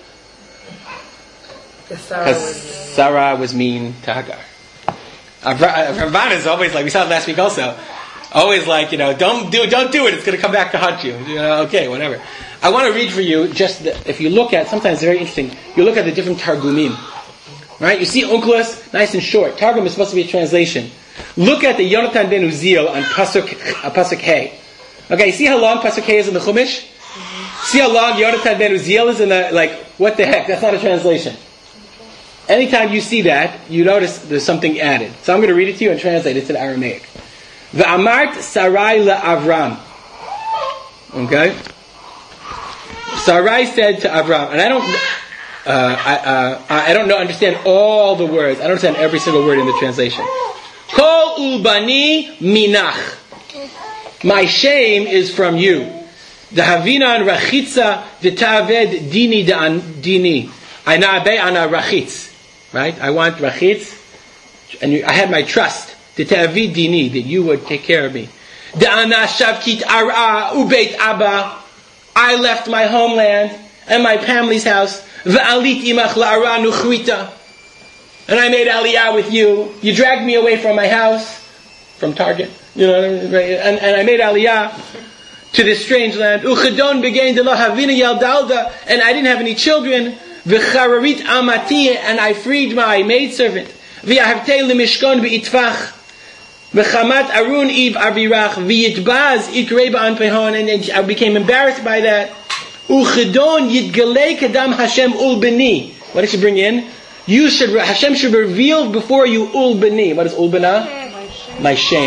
Because Sarah was mean to Hagar. Ramban is always like, we saw it last week also, always like, you know, don't do don't do it, it's going to come back to haunt you. You know, okay, whatever. I want to read for you, just the, if you look at, sometimes it's very interesting, you look at the different Targumim. Right? You see Onkelos, nice and short. Targum is supposed to be a translation. Look at the Yonatan ben Uziel on Pasuk, uh, Pasuk Hey. Okay, see how long Pasuk Hey is in the Chumash? Mm-hmm. See how long Yonatan ben Uziel is in the, like, what the heck, that's not a translation. Anytime you see that, you notice there's something added. So I'm going to read it to you and translate it to the Aramaic. V'amart Sarai la'Avram. Okay? Sarai said to Avram, and I don't, uh, I, uh, I don't know, understand all the words. I don't understand every single word in the translation. Kol ulbani minach. My shame is from you. Dahavinan rachitza v'taved dini dini. Ana be ana rachitz. Right? I want rachitz, and you, I had my trust to ta'avid dini, that you would take care of me. Da'ana shavkit ara ubeit abba. I left my homeland and my family's house. Va'alit imach la'ara nuchrita. And I made aliyah with you. You dragged me away from my house, from Target, you know, and, and I made aliyah to this strange land. Uchadon began de la havina yaldalda, and I didn't have any children. V'chararit amati, and I freed my maidservant. V'yahavtei lemishkon be'itfach. V'chamat arun iv avirach. V'yitbaz ikrei ba'an pehon, and then I became embarrassed by that. Uchadon yitgalei kadam Hashem ul beni. What did she bring in? You should, Hashem should reveal before you ul beni. What is ul bena? My shame.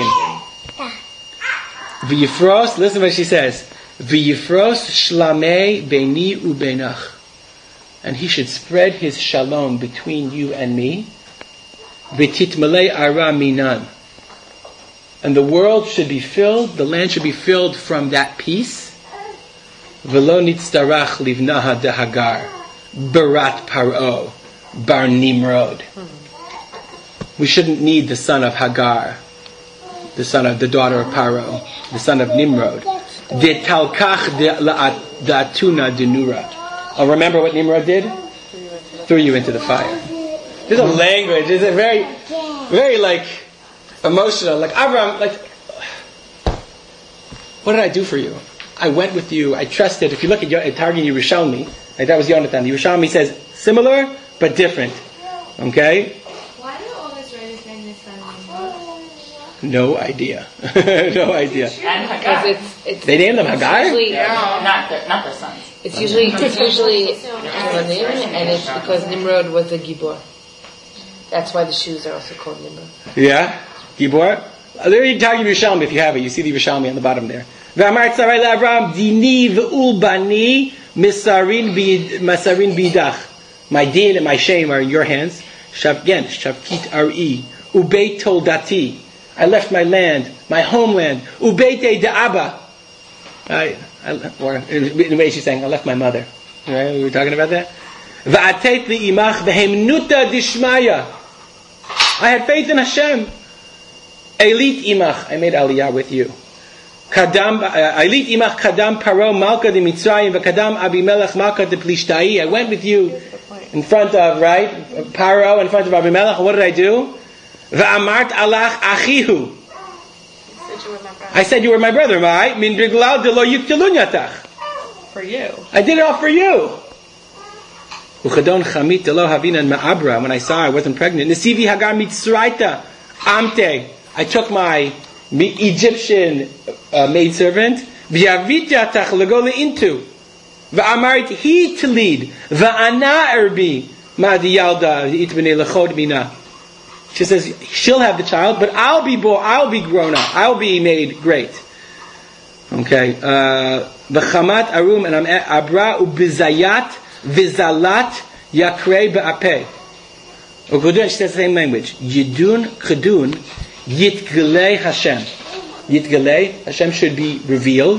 V'yifros, listen to what she says. V'yifros shlamei beni ubenach. And he should spread his shalom between you and me. V'titmalei ara minan. And the world should be filled, the land should be filled from that peace. V'lo nitzdarach livnaha de Hagar. Barat paro. Bar Nimrod. We shouldn't need the son of Hagar, the son of the daughter of Paro, the son of Nimrod. De talkach de atuna denura. Oh, remember what Nimrod did? Threw you into the fire. There's a language. It's a very, very like emotional. Like Abraham, like, what did I do for you? I went with you. I trusted. If you look at, at Targum Yerushalmi, like that was Yonatan. The Yerushalmi says similar but different. Okay? Why do all Israelis name their son Nimrod? No idea. No idea. And Hagar. It's, it's, They named them Hagar? Usually, No, not their, not their sons. It's usually it's usually Helanim, and it's because Nimrod was a Gibor. That's why the shoes are also called Nimrod. Yeah? Gibor? There you Targum Yerushalmi if you have it. You see the Yerushalmi on the bottom there. V'amar Sarai la'Avram dini v'ul bani misarin bidach. My din and my shame are in your hands. Shav again, shavkit ari ubeit toldati. I left my land, my homeland. Ubeite de'aba. I, I, or in the way she's saying, I left my mother. Right? We were talking about that. Va'atet li'imach behemnuta dishmaya. I had faith in Hashem. Elit imach. I made aliyah with you. Kadam Ailit imach kadam paro malka de Mitzrayim v'kadam Abimelech malka de Plishtai. I went with you in front of, right, Paro, in front of Abimelech. What did I do? V'amart alach achihu. I said you were my brother, right? Min biglal de lo yuktelun yatach. For you. I did it all for you. Uchadon chamit de lo havinan ma'abra. When I saw I wasn't pregnant. Nesivi hagar mitzraita amte. I took my Egyptian uh, maidservant. V'yavit yatach legole into. V'amarit he to lead. V'ana erbi ma'di yalda itbnei lechod mina. She says she'll have the child, but I'll be born. I'll be grown up. I'll be made great. Okay. V'chamat arum and I'm abra ubizayat vizalat yakrei be'apeh. Ukudun, she says the same language. Yidun kedun yitgalei Hashem. Yitgalei Hashem should be revealed.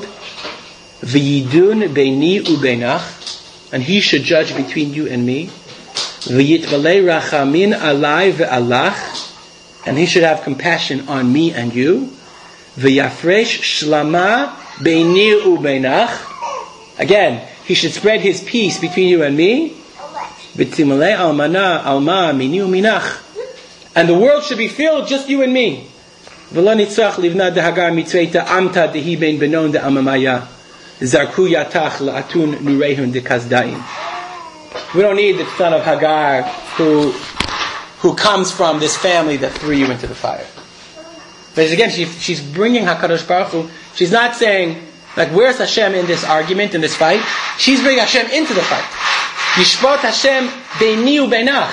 V'yidun beini ubeinach, and He should judge between you and me. V'yitvalei rachamin alai ve'alach, and He should have compassion on me and you. V'yafresh shlama beini ubeinach, again He should spread His peace between you and me. V'timalei almana alma mini uminach, and the world should be filled just you and me. V'lo nitzach livna dehagar mitzveita amta dehi ben benon de amamaya zarku yatach la'atun nurehun de kazdaim. We don't need the son of Hagar who who comes from this family that threw you into the fire. But again, she, she's bringing HaKadosh Baruch Hu. She's not saying, like, where's Hashem in this argument, in this fight? She's bringing Hashem into the fight. Yishpot Hashem beini ubeinach.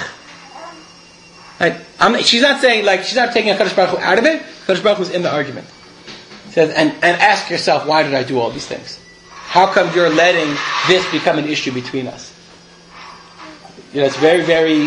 Like, I'm, she's not saying, like, she's not taking HaKadosh Baruch Hu out of it. HaKadosh Baruch Hu's in the argument. She says, and, and ask yourself, why did I do all these things? How come you're letting this become an issue between us? You know, it's very, very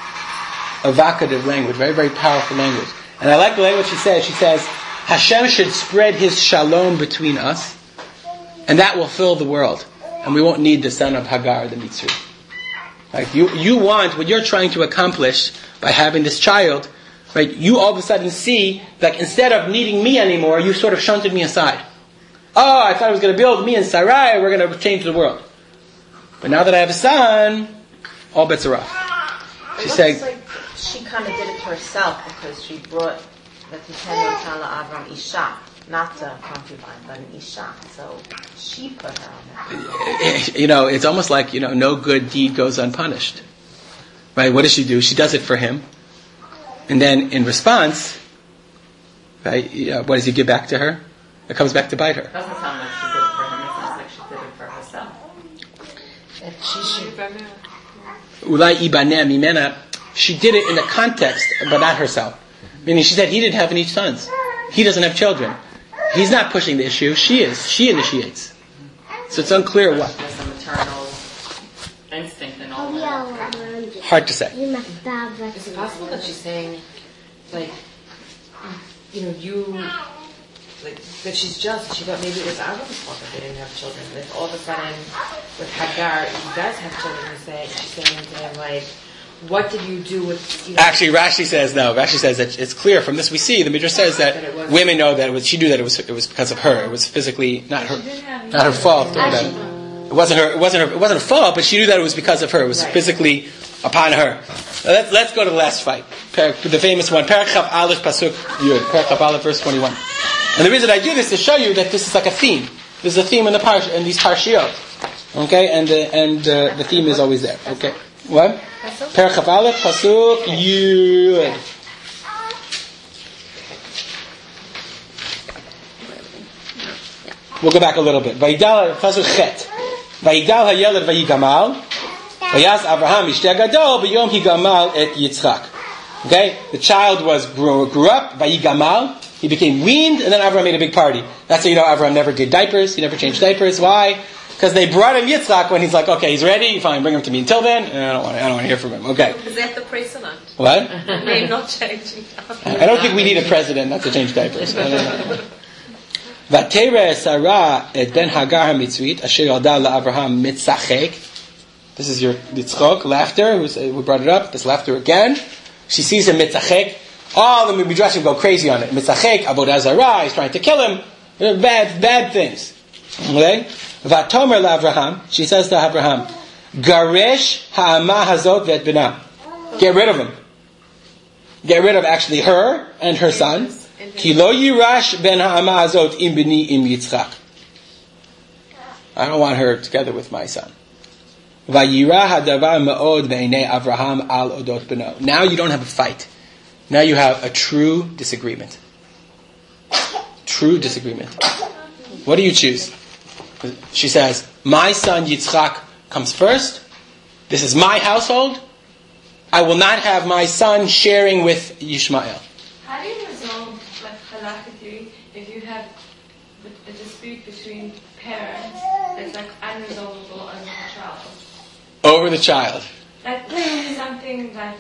evocative language, very, very powerful language. And I like the language she says. She says, Hashem should spread His shalom between us, and that will fill the world. And we won't need the son of Hagar, the Mitzri. Right? You, you want, what you're trying to accomplish by having this child, right? You all of a sudden see that instead of needing me anymore, you sort of shunted me aside. Oh, I thought I was going to build me and Sarai, we're going to change the world. But now that I have a son, all bets are off. She said, like she kind of did it to herself because she brought the Titania Tala Avram Isha, not a concubine, but an Isha. So she put her on that. You know, it's almost like, you know, no good deed goes unpunished. Right? What does she do? She does it for him. And then in response, right, you know, what does he give back to her? It comes back to bite her. It doesn't sound like she did it for him. It sounds like she did it for herself. That she should... Ulai ibaneh mimena. She did it in the context, but not herself. Meaning, she said he didn't have any sons. He doesn't have children. He's not pushing the issue. She is. She initiates. So it's unclear what. There's a maternal instinct and all that. Hard to say. Is it possible that she's saying, like, you know, you, like, that she's just, she thought maybe it was Avram's fault that they didn't have children. That all of a sudden, with Hagar, you guys have children, and say, she's saying to him, like, what did you do with... You know, actually, Rashi says no. Rashi says that it's clear from this we see. The Midrash says that, that women know that it was. She knew that it was. It was because of her. It was physically not her, not her fault. Or that, it wasn't her. It wasn't her. It wasn't her fault. But she knew that it was because of her. It was right. Physically upon her. Now let's let's go to the last fight. The famous one. Perek Chav Aleph Pasuk Yud. Perek Chav Aleph verse twenty-one. And the reason I do this is to show you that this is like a theme. There's a theme in the parsh in these parshiot. Okay, and uh, and uh, the theme is always there. Okay, what? Perek Chav Aleph Pasuk Yud. We'll go back a little bit. Vayidal Pasuk Chet. Vayidal hayeled vayigamal. Vayas Avraham ishteh gadol b'yom higamal et Yitzchak. Okay, the child was grew, grew up. Vayigamal. He became weaned, and then Avraham made a big party. That's how you know Avraham never did diapers. He never changed diapers. Why? Because they brought him Yitzchak when he's like, okay, he's ready. Fine, bring him to me. Until then, I don't want. I don't want to hear from him. Okay. Is that the precedent? What? They're not changing. I don't think we need a president not to change diapers. Vatera Sarah et ben Hagar hamitzvit asher yalda la'Avraham mitzachek. This is your Yitzchok laughter. We brought it up. This laughter again. She sees him mitzachek. All the midrashim go crazy on it. Mitzachek, avodah zarah. He's trying to kill him. Bad, bad things. Okay? Vatomer LaAvraham, she says to Abraham, Garesh ha'ama hazot ve'et bina. Get rid of him. Get rid of actually her and her son. Ki lo yirash ben ha'ama hazot im bini im Yitzchak. I don't want her together with my son. Vayira hadavar ma'od ve'inei Avraham al odot bino. Now you don't have a fight. Now you have a true disagreement. True disagreement. What do you choose? She says, my son Yitzchak comes first. This is my household. I will not have my son sharing with Yishmael. How do you resolve, like, halakhically, if you have a dispute between parents that's like unresolvable over the child? Over the child. Like something like,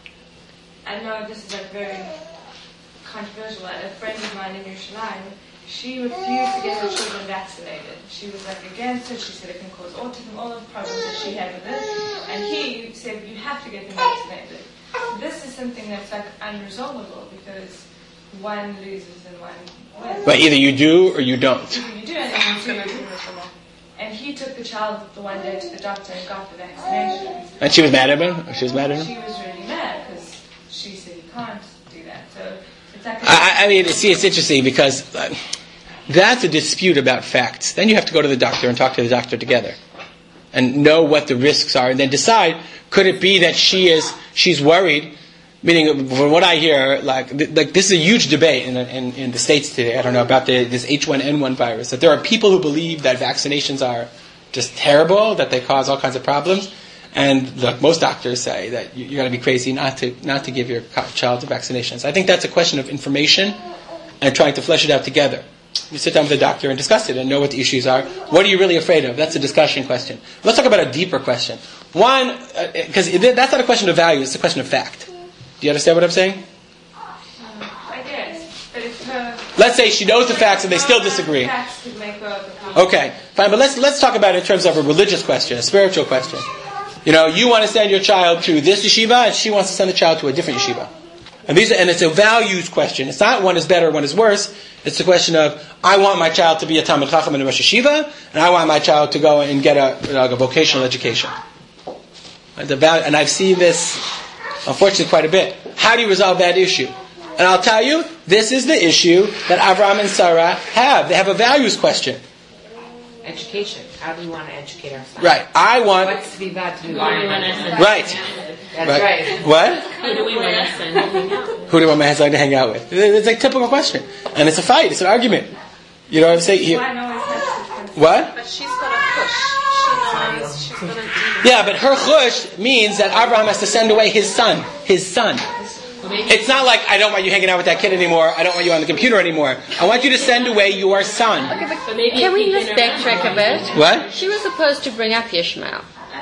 I know this is like very controversial. Like a friend of mine in Yerushalayim, she refused to get her children vaccinated. She was like against it. She said it can cause autism, all the problems that she had with it. And he said you have to get them vaccinated. This is something that's like unresolvable because one loses and one wins. But either you do or you don't. Either you do and then you do it. And he took the child the one day to the doctor and got the vaccination. And she was mad at him? Or she was mad at him? She was really mad because she said you can't do that. So it's like I, I mean, see, it's interesting because uh, that's a dispute about facts. Then you have to go to the doctor and talk to the doctor together and know what the risks are and then decide, could it be that she is, she's worried? Meaning, from what I hear, like, like this is a huge debate in, in, in the States today, I don't know, about the, this H one N one virus, that there are people who believe that vaccinations are just terrible, that they cause all kinds of problems, and look, most doctors say that you, you got to be crazy not to not to give your child the vaccinations. I think that's a question of information and trying to flesh it out together. You sit down with the doctor and discuss it and know what the issues are. What are you really afraid of? That's a discussion question. Let's talk about a deeper question. One, because uh, that's not a question of value, it's a question of fact. Do you understand what I'm saying? I guess. But if her let's say she knows the facts and they still disagree. Okay, fine, but let's let's talk about it in terms of a religious question, a spiritual question. You know, you want to send your child to this yeshiva, and she wants to send the child to a different yeshiva. And these, are, and it's a values question. It's not one is better, one is worse. It's the question of, I want my child to be a Talmid Chacham in a Rosh Yeshiva, and I want my child to go and get a, like a vocational education. And, the value, and I've seen this, unfortunately, quite a bit. How do you resolve that issue? And I'll tell you, this is the issue that Avraham and Sarah have. They have a values question. Education. How do we want to educate ourselves? Right. I want... What's the bad to do? Right. That's right. right. What? Who do we want to hang out with? Who do I want my son to hang out with? It's a typical question. And it's a fight. It's an argument. You know what I'm saying? Here. What? But she's got a push. She knows she's going to do. Yeah, but her chush means that Abraham has to send away his son. His son. It's not like, I don't want you hanging out with that kid anymore. I don't want you on the computer anymore. I want you to send away your son. Okay, but can we just backtrack a bit? What? She was supposed to bring up Yishmael.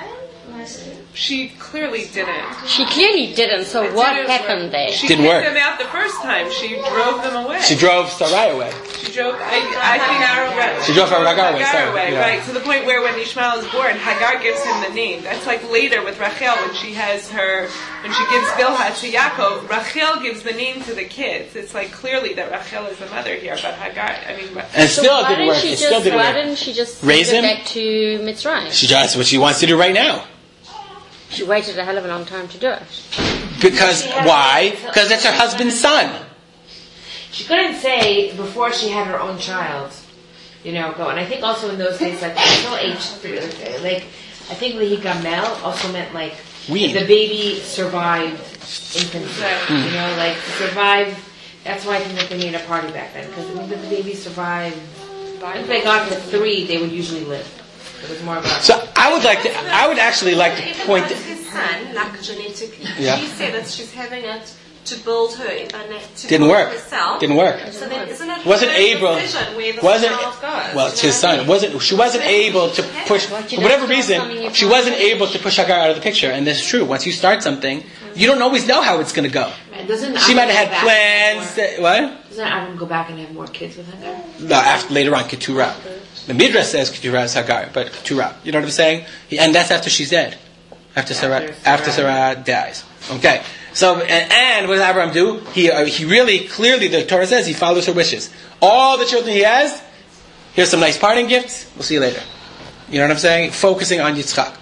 She clearly didn't. She clearly didn't, so It what didn't happened work. there? She Didn't kicked work. them out the first time. She drove them away. She drove Sarai away. She drove, I, I think, Hagar, She drove Hagar away, Hagar sorry, away, yeah. right, to the point where when Ishmael is born, Hagar gives him the name. That's like later with Rachel, when she has her, when she gives Bilhah to Yaakov, Rachel gives the name to the kids. It's like clearly that Rachel is the mother here, but Hagar, I mean... And So still it why didn't work. She It just, still didn't why work. didn't she just Raise send him? it back to Mitzrayim? She does what she wants to do right now. She waited a hell of a long time to do it. Because, why? Because it's her husband's son. She couldn't say before she had her own child, you know, go. And I think also in those days, like until age three, like, like I think Lehi Gamel also meant like Weed. the baby survived infancy. Mm. You know, like survived. That's why I think that they made a party back then, because if the baby survived, if they got to three, they would usually live. It was more about. So I would like to. I would actually like to Even point. like his son, like genetically, Yeah. she said that she's having it to build her, uh, to Didn't build work. herself. Didn't work. So then, isn't it Wasn't her able. decision where the Wasn't. child goes? Well, it's his son. Wasn't. She wasn't able to push. For whatever reason, she wasn't able to push Hagar out of the picture. And that's true. Once you start something, you don't always know how it's going to go. And doesn't She might have Aaron had go back plans. and have That, more- what? Doesn't Aaron go back and have more kids with her? No, after, later on, Keturah. The Midrash says Keturah is Hagar, but Keturah. You know what I'm saying? And that's after she's dead. After Sarah, After after Sarah. Sarah dies. Okay. So, and, and what does Abraham do? He uh, he really, clearly, the Torah says he follows her wishes. All the children he has, here's some nice parting gifts, we'll see you later. You know what I'm saying? Focusing on Yitzchak.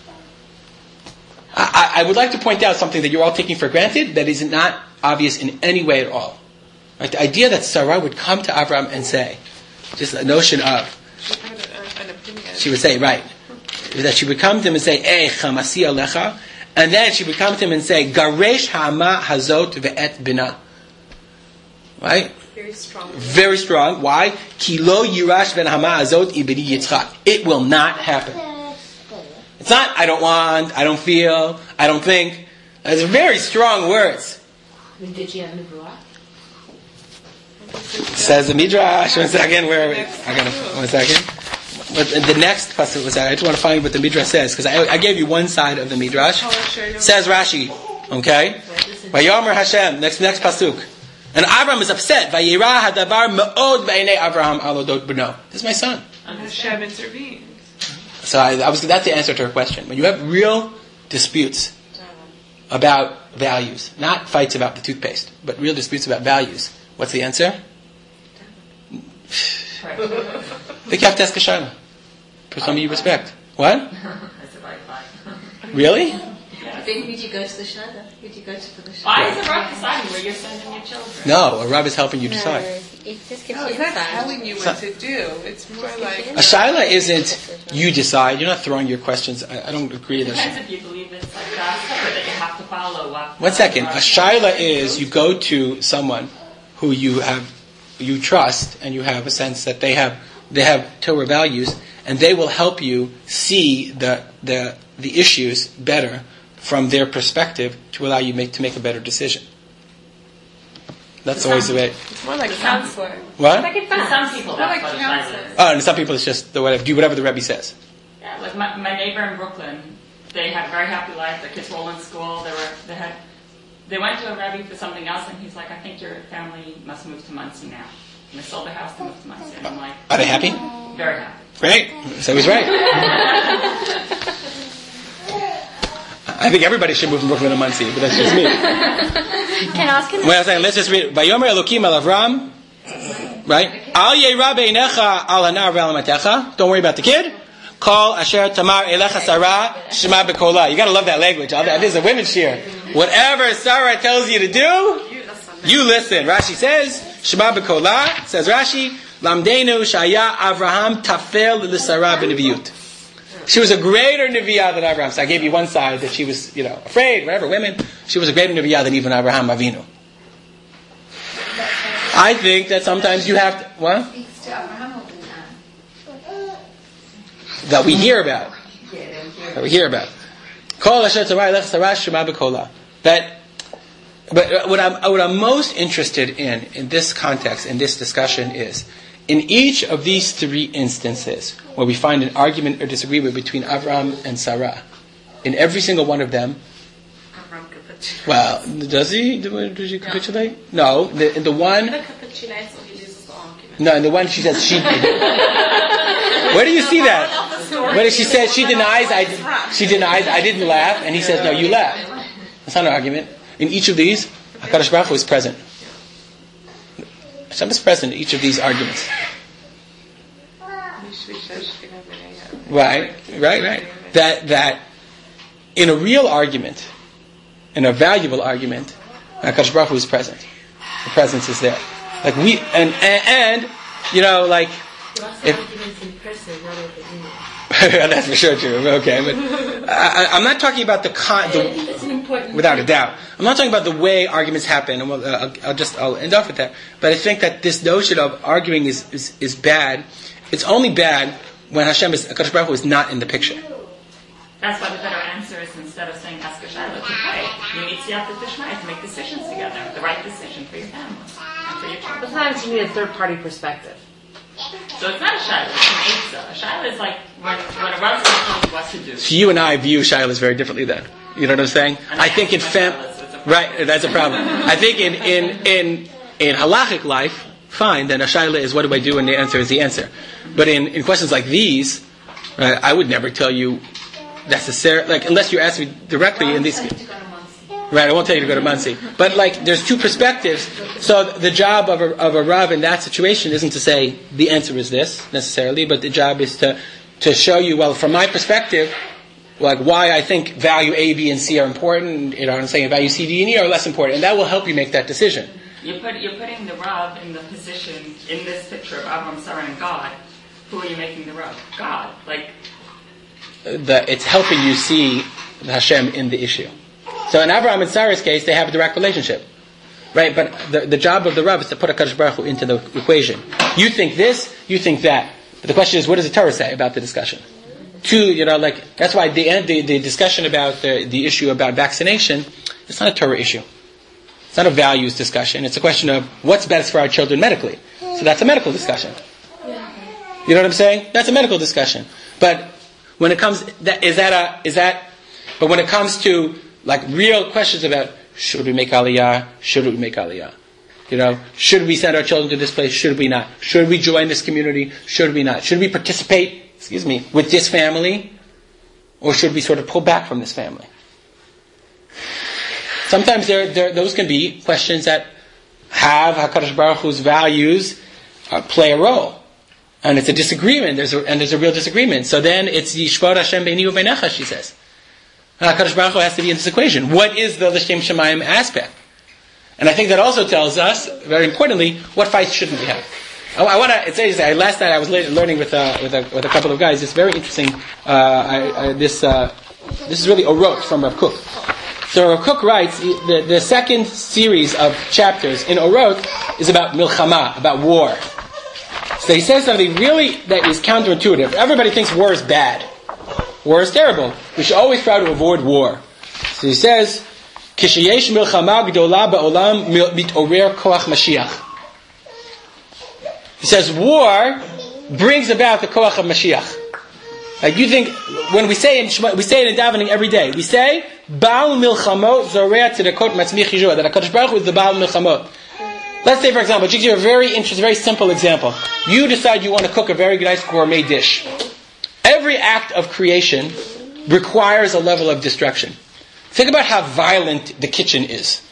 I, I would like to point out something that you're all taking for granted that is not obvious in any way at all. Right? The idea that Sarah would come to Abraham and say, just a notion of, She had a, an opinion. she would say, right, that she would come to him and say, Eh, chamasi alecha, and then she would come to him and say, Garesh ha'ama hazot ve'et bina. Right? Very strong. Very strong. Why? Ki lo yirash ben hama hazot ibedi Yitzchak. It will not happen. It's not, I don't want, I don't feel, I don't think. Those are very strong words. Did she have Nebuah? Says the Midrash. One second, where are we? I gotta, one second. But the next pasuk was, I just want to find what the Midrash says, because I, I gave you one side of the Midrash. Says Rashi, okay? Vayomer Hashem, next, next pasuk. And Abraham is upset. Vayira hadavar me'od b'einei Abraham alodot b'no. This is my son. And Hashem intervened. So I, I was, that's the answer to her question. When you have real disputes about values, not fights about the toothpaste, but real disputes about values, what's the answer? They have to ask a shayla. For some of you respect. What? That's a right fight. Really? Then would you go to the shayla? Would you go to the shayla? Why is it right deciding where you're sending your children? No, a Rav is helping you decide. It just gives No, you it's not insight. telling you what to do. It's more like A shayla isn't you decide. You're not throwing your questions. I, I don't agree. Depends There's, if you believe it's like that, or that you have to follow what. one second. A shayla is you go to someone who you have, you trust, and you have a sense that they have they have Torah values, and they will help you see the the the issues better from their perspective to allow you make to make a better decision. That's always the way. it's more like counselor. What? For some people, More that's like what a counselor. shayla is. Oh, and some people it's just the whatever. Do whatever the Rebbe says. Yeah, like my, my neighbor in Brooklyn, they had a very happy life. Their kids were all in school. They were they had they went to a Rebbe for something else, and he's like, I think your family must move to Muncie now. And they sold their house to move to Muncie. And I'm like, Are they happy? very happy. Great. So he's right. I think everybody should move from Brooklyn to Muncie, but that's just me. Can I ask him? Well, I'm saying, let's just read. Vayomer Elokim el Avram. Right? Al yeira beinecha al hanar ve'al. Don't worry about the kid. Call asher tamar elecha Sarah shema bekola. You got to love that language. This is a women's shir. Whatever Sarah tells you to do, you listen. Rashi says shema bekola. Says Rashi, lamdeinu shaya Avraham tafel l'Sarah b'neviyut. She was a greater Nevi'ah than Abraham. So I gave you one side that she was, you know, afraid, whatever, women. She was a greater Nevi'ah than even Abraham Avinu. I think that sometimes you have to, what? Speaks to Abraham or Binah? That we hear about. That we hear about. Kol asher tzavai lech sarah shema b'kola. That, but what I'm, what I'm most interested in, in this context, in this discussion is, in each of these three instances, where we find an argument or disagreement between Avraham and Sarah, in every single one of them, Abraham capitulates. well, does he? Does he capitulate? No. The, in the one, He capitulates or he loses the argument. no, in the one she says she did. Where do you see that? Where she says she denies, I, she denies, I didn't laugh, and he says, no, you laughed. That's not an argument. In each of these, HaKadosh Baruch Hu is present. Hashem is present in each of these arguments. Right, right, right. That that in a real argument, in a valuable argument, HaKadosh Baruch Hu is present. The presence is there. Like we and and, and you know, like if, Arguments in person, not over email. that's for sure true. Okay, but I, I'm not talking about the con. The, It's an important without a doubt, I'm not talking about the way arguments happen. And we'll, uh, I'll, I'll just I'll end off with that. But I think that this notion of arguing is is, is bad. It's only bad when Hashem is HaKadosh Baruch Hu is not in the picture. That's why the better answer is instead of saying ask a shayla to pray, you need siyata d'shmaya to make decisions together, the right decision for your family and for your children. Sometimes you need a third-party perspective. So it's not a shayla, it's an eitzah. A shayla is like when, when a rabbi tells you what to do. So you and I view shilas very differently then. You know what I'm saying? I think in fam, right, that's a problem. I think in in in in halachic life, fine. Then a shayla is what do I do, and the answer is the answer. But in, in questions like these, right, I would never tell you necessarily, like unless you ask me directly in these. Right, I won't tell you to go to Muncie. But like, there's two perspectives. So the job of a, of a Rav in that situation isn't to say the answer is this necessarily, but the job is to to show you, well, from my perspective, like why I think value A, B, and C are important. You know what I'm saying? Value C, D, and E are less important, and that will help you make that decision. You put, you're putting the Rav in the position in this picture of Avram, Sarah, and God. Who are you making the Rav? God. Like the, it's helping you see Hashem in the issue. So in Avraham and Sarah's case, they have a direct relationship, right? But the, the job of the Rav is to put HaKadosh Baruch Hu into the equation. You think this, you think that. But the question is, what does the Torah say about the discussion? Two, you know, like that's why the the, the discussion about the, the issue about vaccination, it's not a Torah issue. It's not a values discussion. It's a question of what's best for our children medically. So that's a medical discussion. You know what I'm saying? That's a medical discussion. But when it comes, that, is that a is that? But when it comes to like real questions about should we make aliyah, should we make aliyah, you know, should we send our children to this place, should we not? Should we join this community, should we not? Should we participate, excuse me, with this family, or should we sort of pull back from this family? Sometimes there, there those can be questions that have HaKadosh Baruch Hu's values uh, play a role. And it's a disagreement, there's a, and there's a real disagreement. So then it's Yishvot Hashem Beini U'Beinecha, she says. HaKadosh Baruch Hu has to be in this equation. What is the L'Shem Shemayim aspect? And I think that also tells us, very importantly, what fights shouldn't we have. I, I want to. It's interesting. Last night I was learning with a, with a with a couple of guys. It's very interesting. Uh, I, I, this uh, this is really Orot from Rav Kook. So Rav Kook writes the the second series of chapters in Orot is about milchama, about war. So he says something really that is counterintuitive. Everybody thinks war is bad. War is terrible. We should always try to avoid war. So he says, "Kishayesh milchama gdola ba'olam mitorer koach Mashiach." He says, war brings about the koach of Mashiach. Like you think, when we say in we say it in davening every day, we say Baal milchamot zorea tzedakot matzmich yeshua, that HaKadosh Baruch Hu is the Baal milchamot. Let's say, for example, just give you a very interesting, very simple example. You decide you want to cook a very nice gourmet dish. Every act of creation requires a level of destruction. Think about how violent the kitchen is.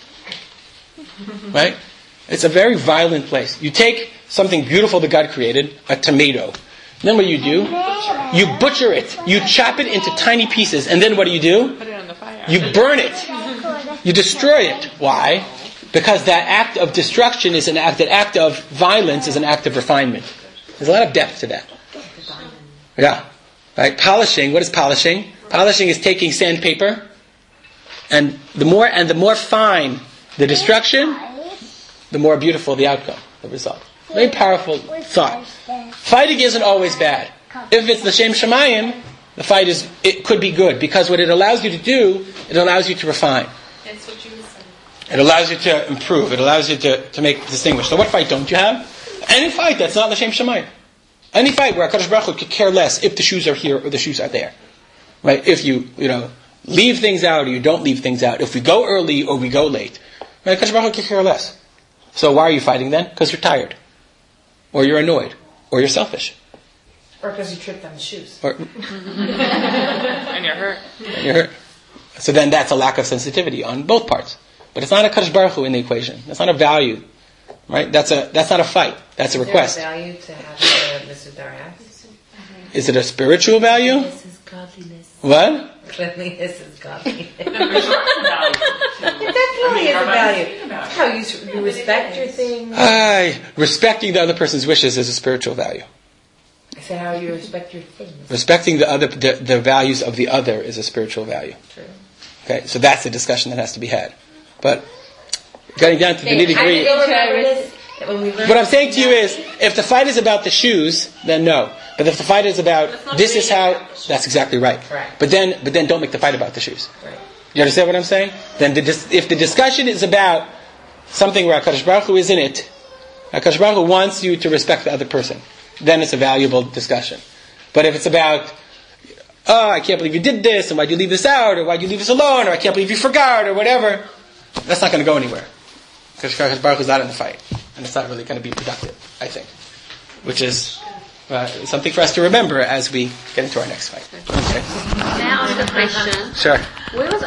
Right? It's a very violent place. You take something beautiful that God created, a tomato. Then what do you do? You butcher it. You chop it into tiny pieces. And then what do you do? Put it on the fire. You burn it. You destroy it. Why? Because that act of destruction is an act, that act of violence is an act of refinement. There's a lot of depth to that. Yeah. Right? Polishing, what is polishing? Polishing is taking sandpaper, and the more and the more fine the destruction, the more beautiful the outcome, the result. Very powerful thought. Fighting isn't always bad. If it's the Shem Shemayim, the fight is it could be good, because what it allows you to do, it allows you to refine. That's what you said. It allows you to improve. It allows you to, to make distinguish. So what fight don't you have? Any fight that's not L'Shem Shemayim. Any fight where HaKadosh Baruch Hu could care less if the shoes are here or the shoes are there. Right? If you, you know, leave things out or you don't leave things out. If we go early or we go late. Right? HaKadosh Baruch Hu could care less. So why are you fighting then? Because you're tired. Or you're annoyed. Or you're selfish. Or because you tripped on the shoes. Or, And you're hurt. and you're hurt. So then that's a lack of sensitivity on both parts. But it's not a HaKadosh Baruch Hu in the equation. That's not a value. Right? That's a that's not a fight. That's a request. Is there a value to having the Misudar house? Is it a spiritual value? This is godliness. What? Cleanliness is godliness. It definitely is a value. That's how you, you respect your things. Aye, respecting the other person's wishes is a spiritual value. I say how you respect your things. Respecting the other, the, the values of the other is a spiritual value. True. Okay, so that's the discussion that has to be had. But getting down to the nitty gritty. What I'm saying to you is, if the fight is about the shoes, then no. But if the fight is about this is how, that's exactly right. Right. But then, but then don't make the fight about the shoes. Right. You understand what I'm saying? Then the dis- if the discussion is about something where HaKadosh Baruch Hu is in it, HaKadosh Baruch Hu wants you to respect the other person, then it's a valuable discussion. But if it's about, oh, I can't believe you did this, and why'd you leave this out, or why'd you leave this alone, or I can't believe you forgot, or whatever, that's not going to go anywhere. Because HaKadosh Baruch Hu is not in the fight. And it's not really going to be productive, I think. Which is uh, something for us to remember as we get into our next fight. Okay. May I ask a question? Sure. Where was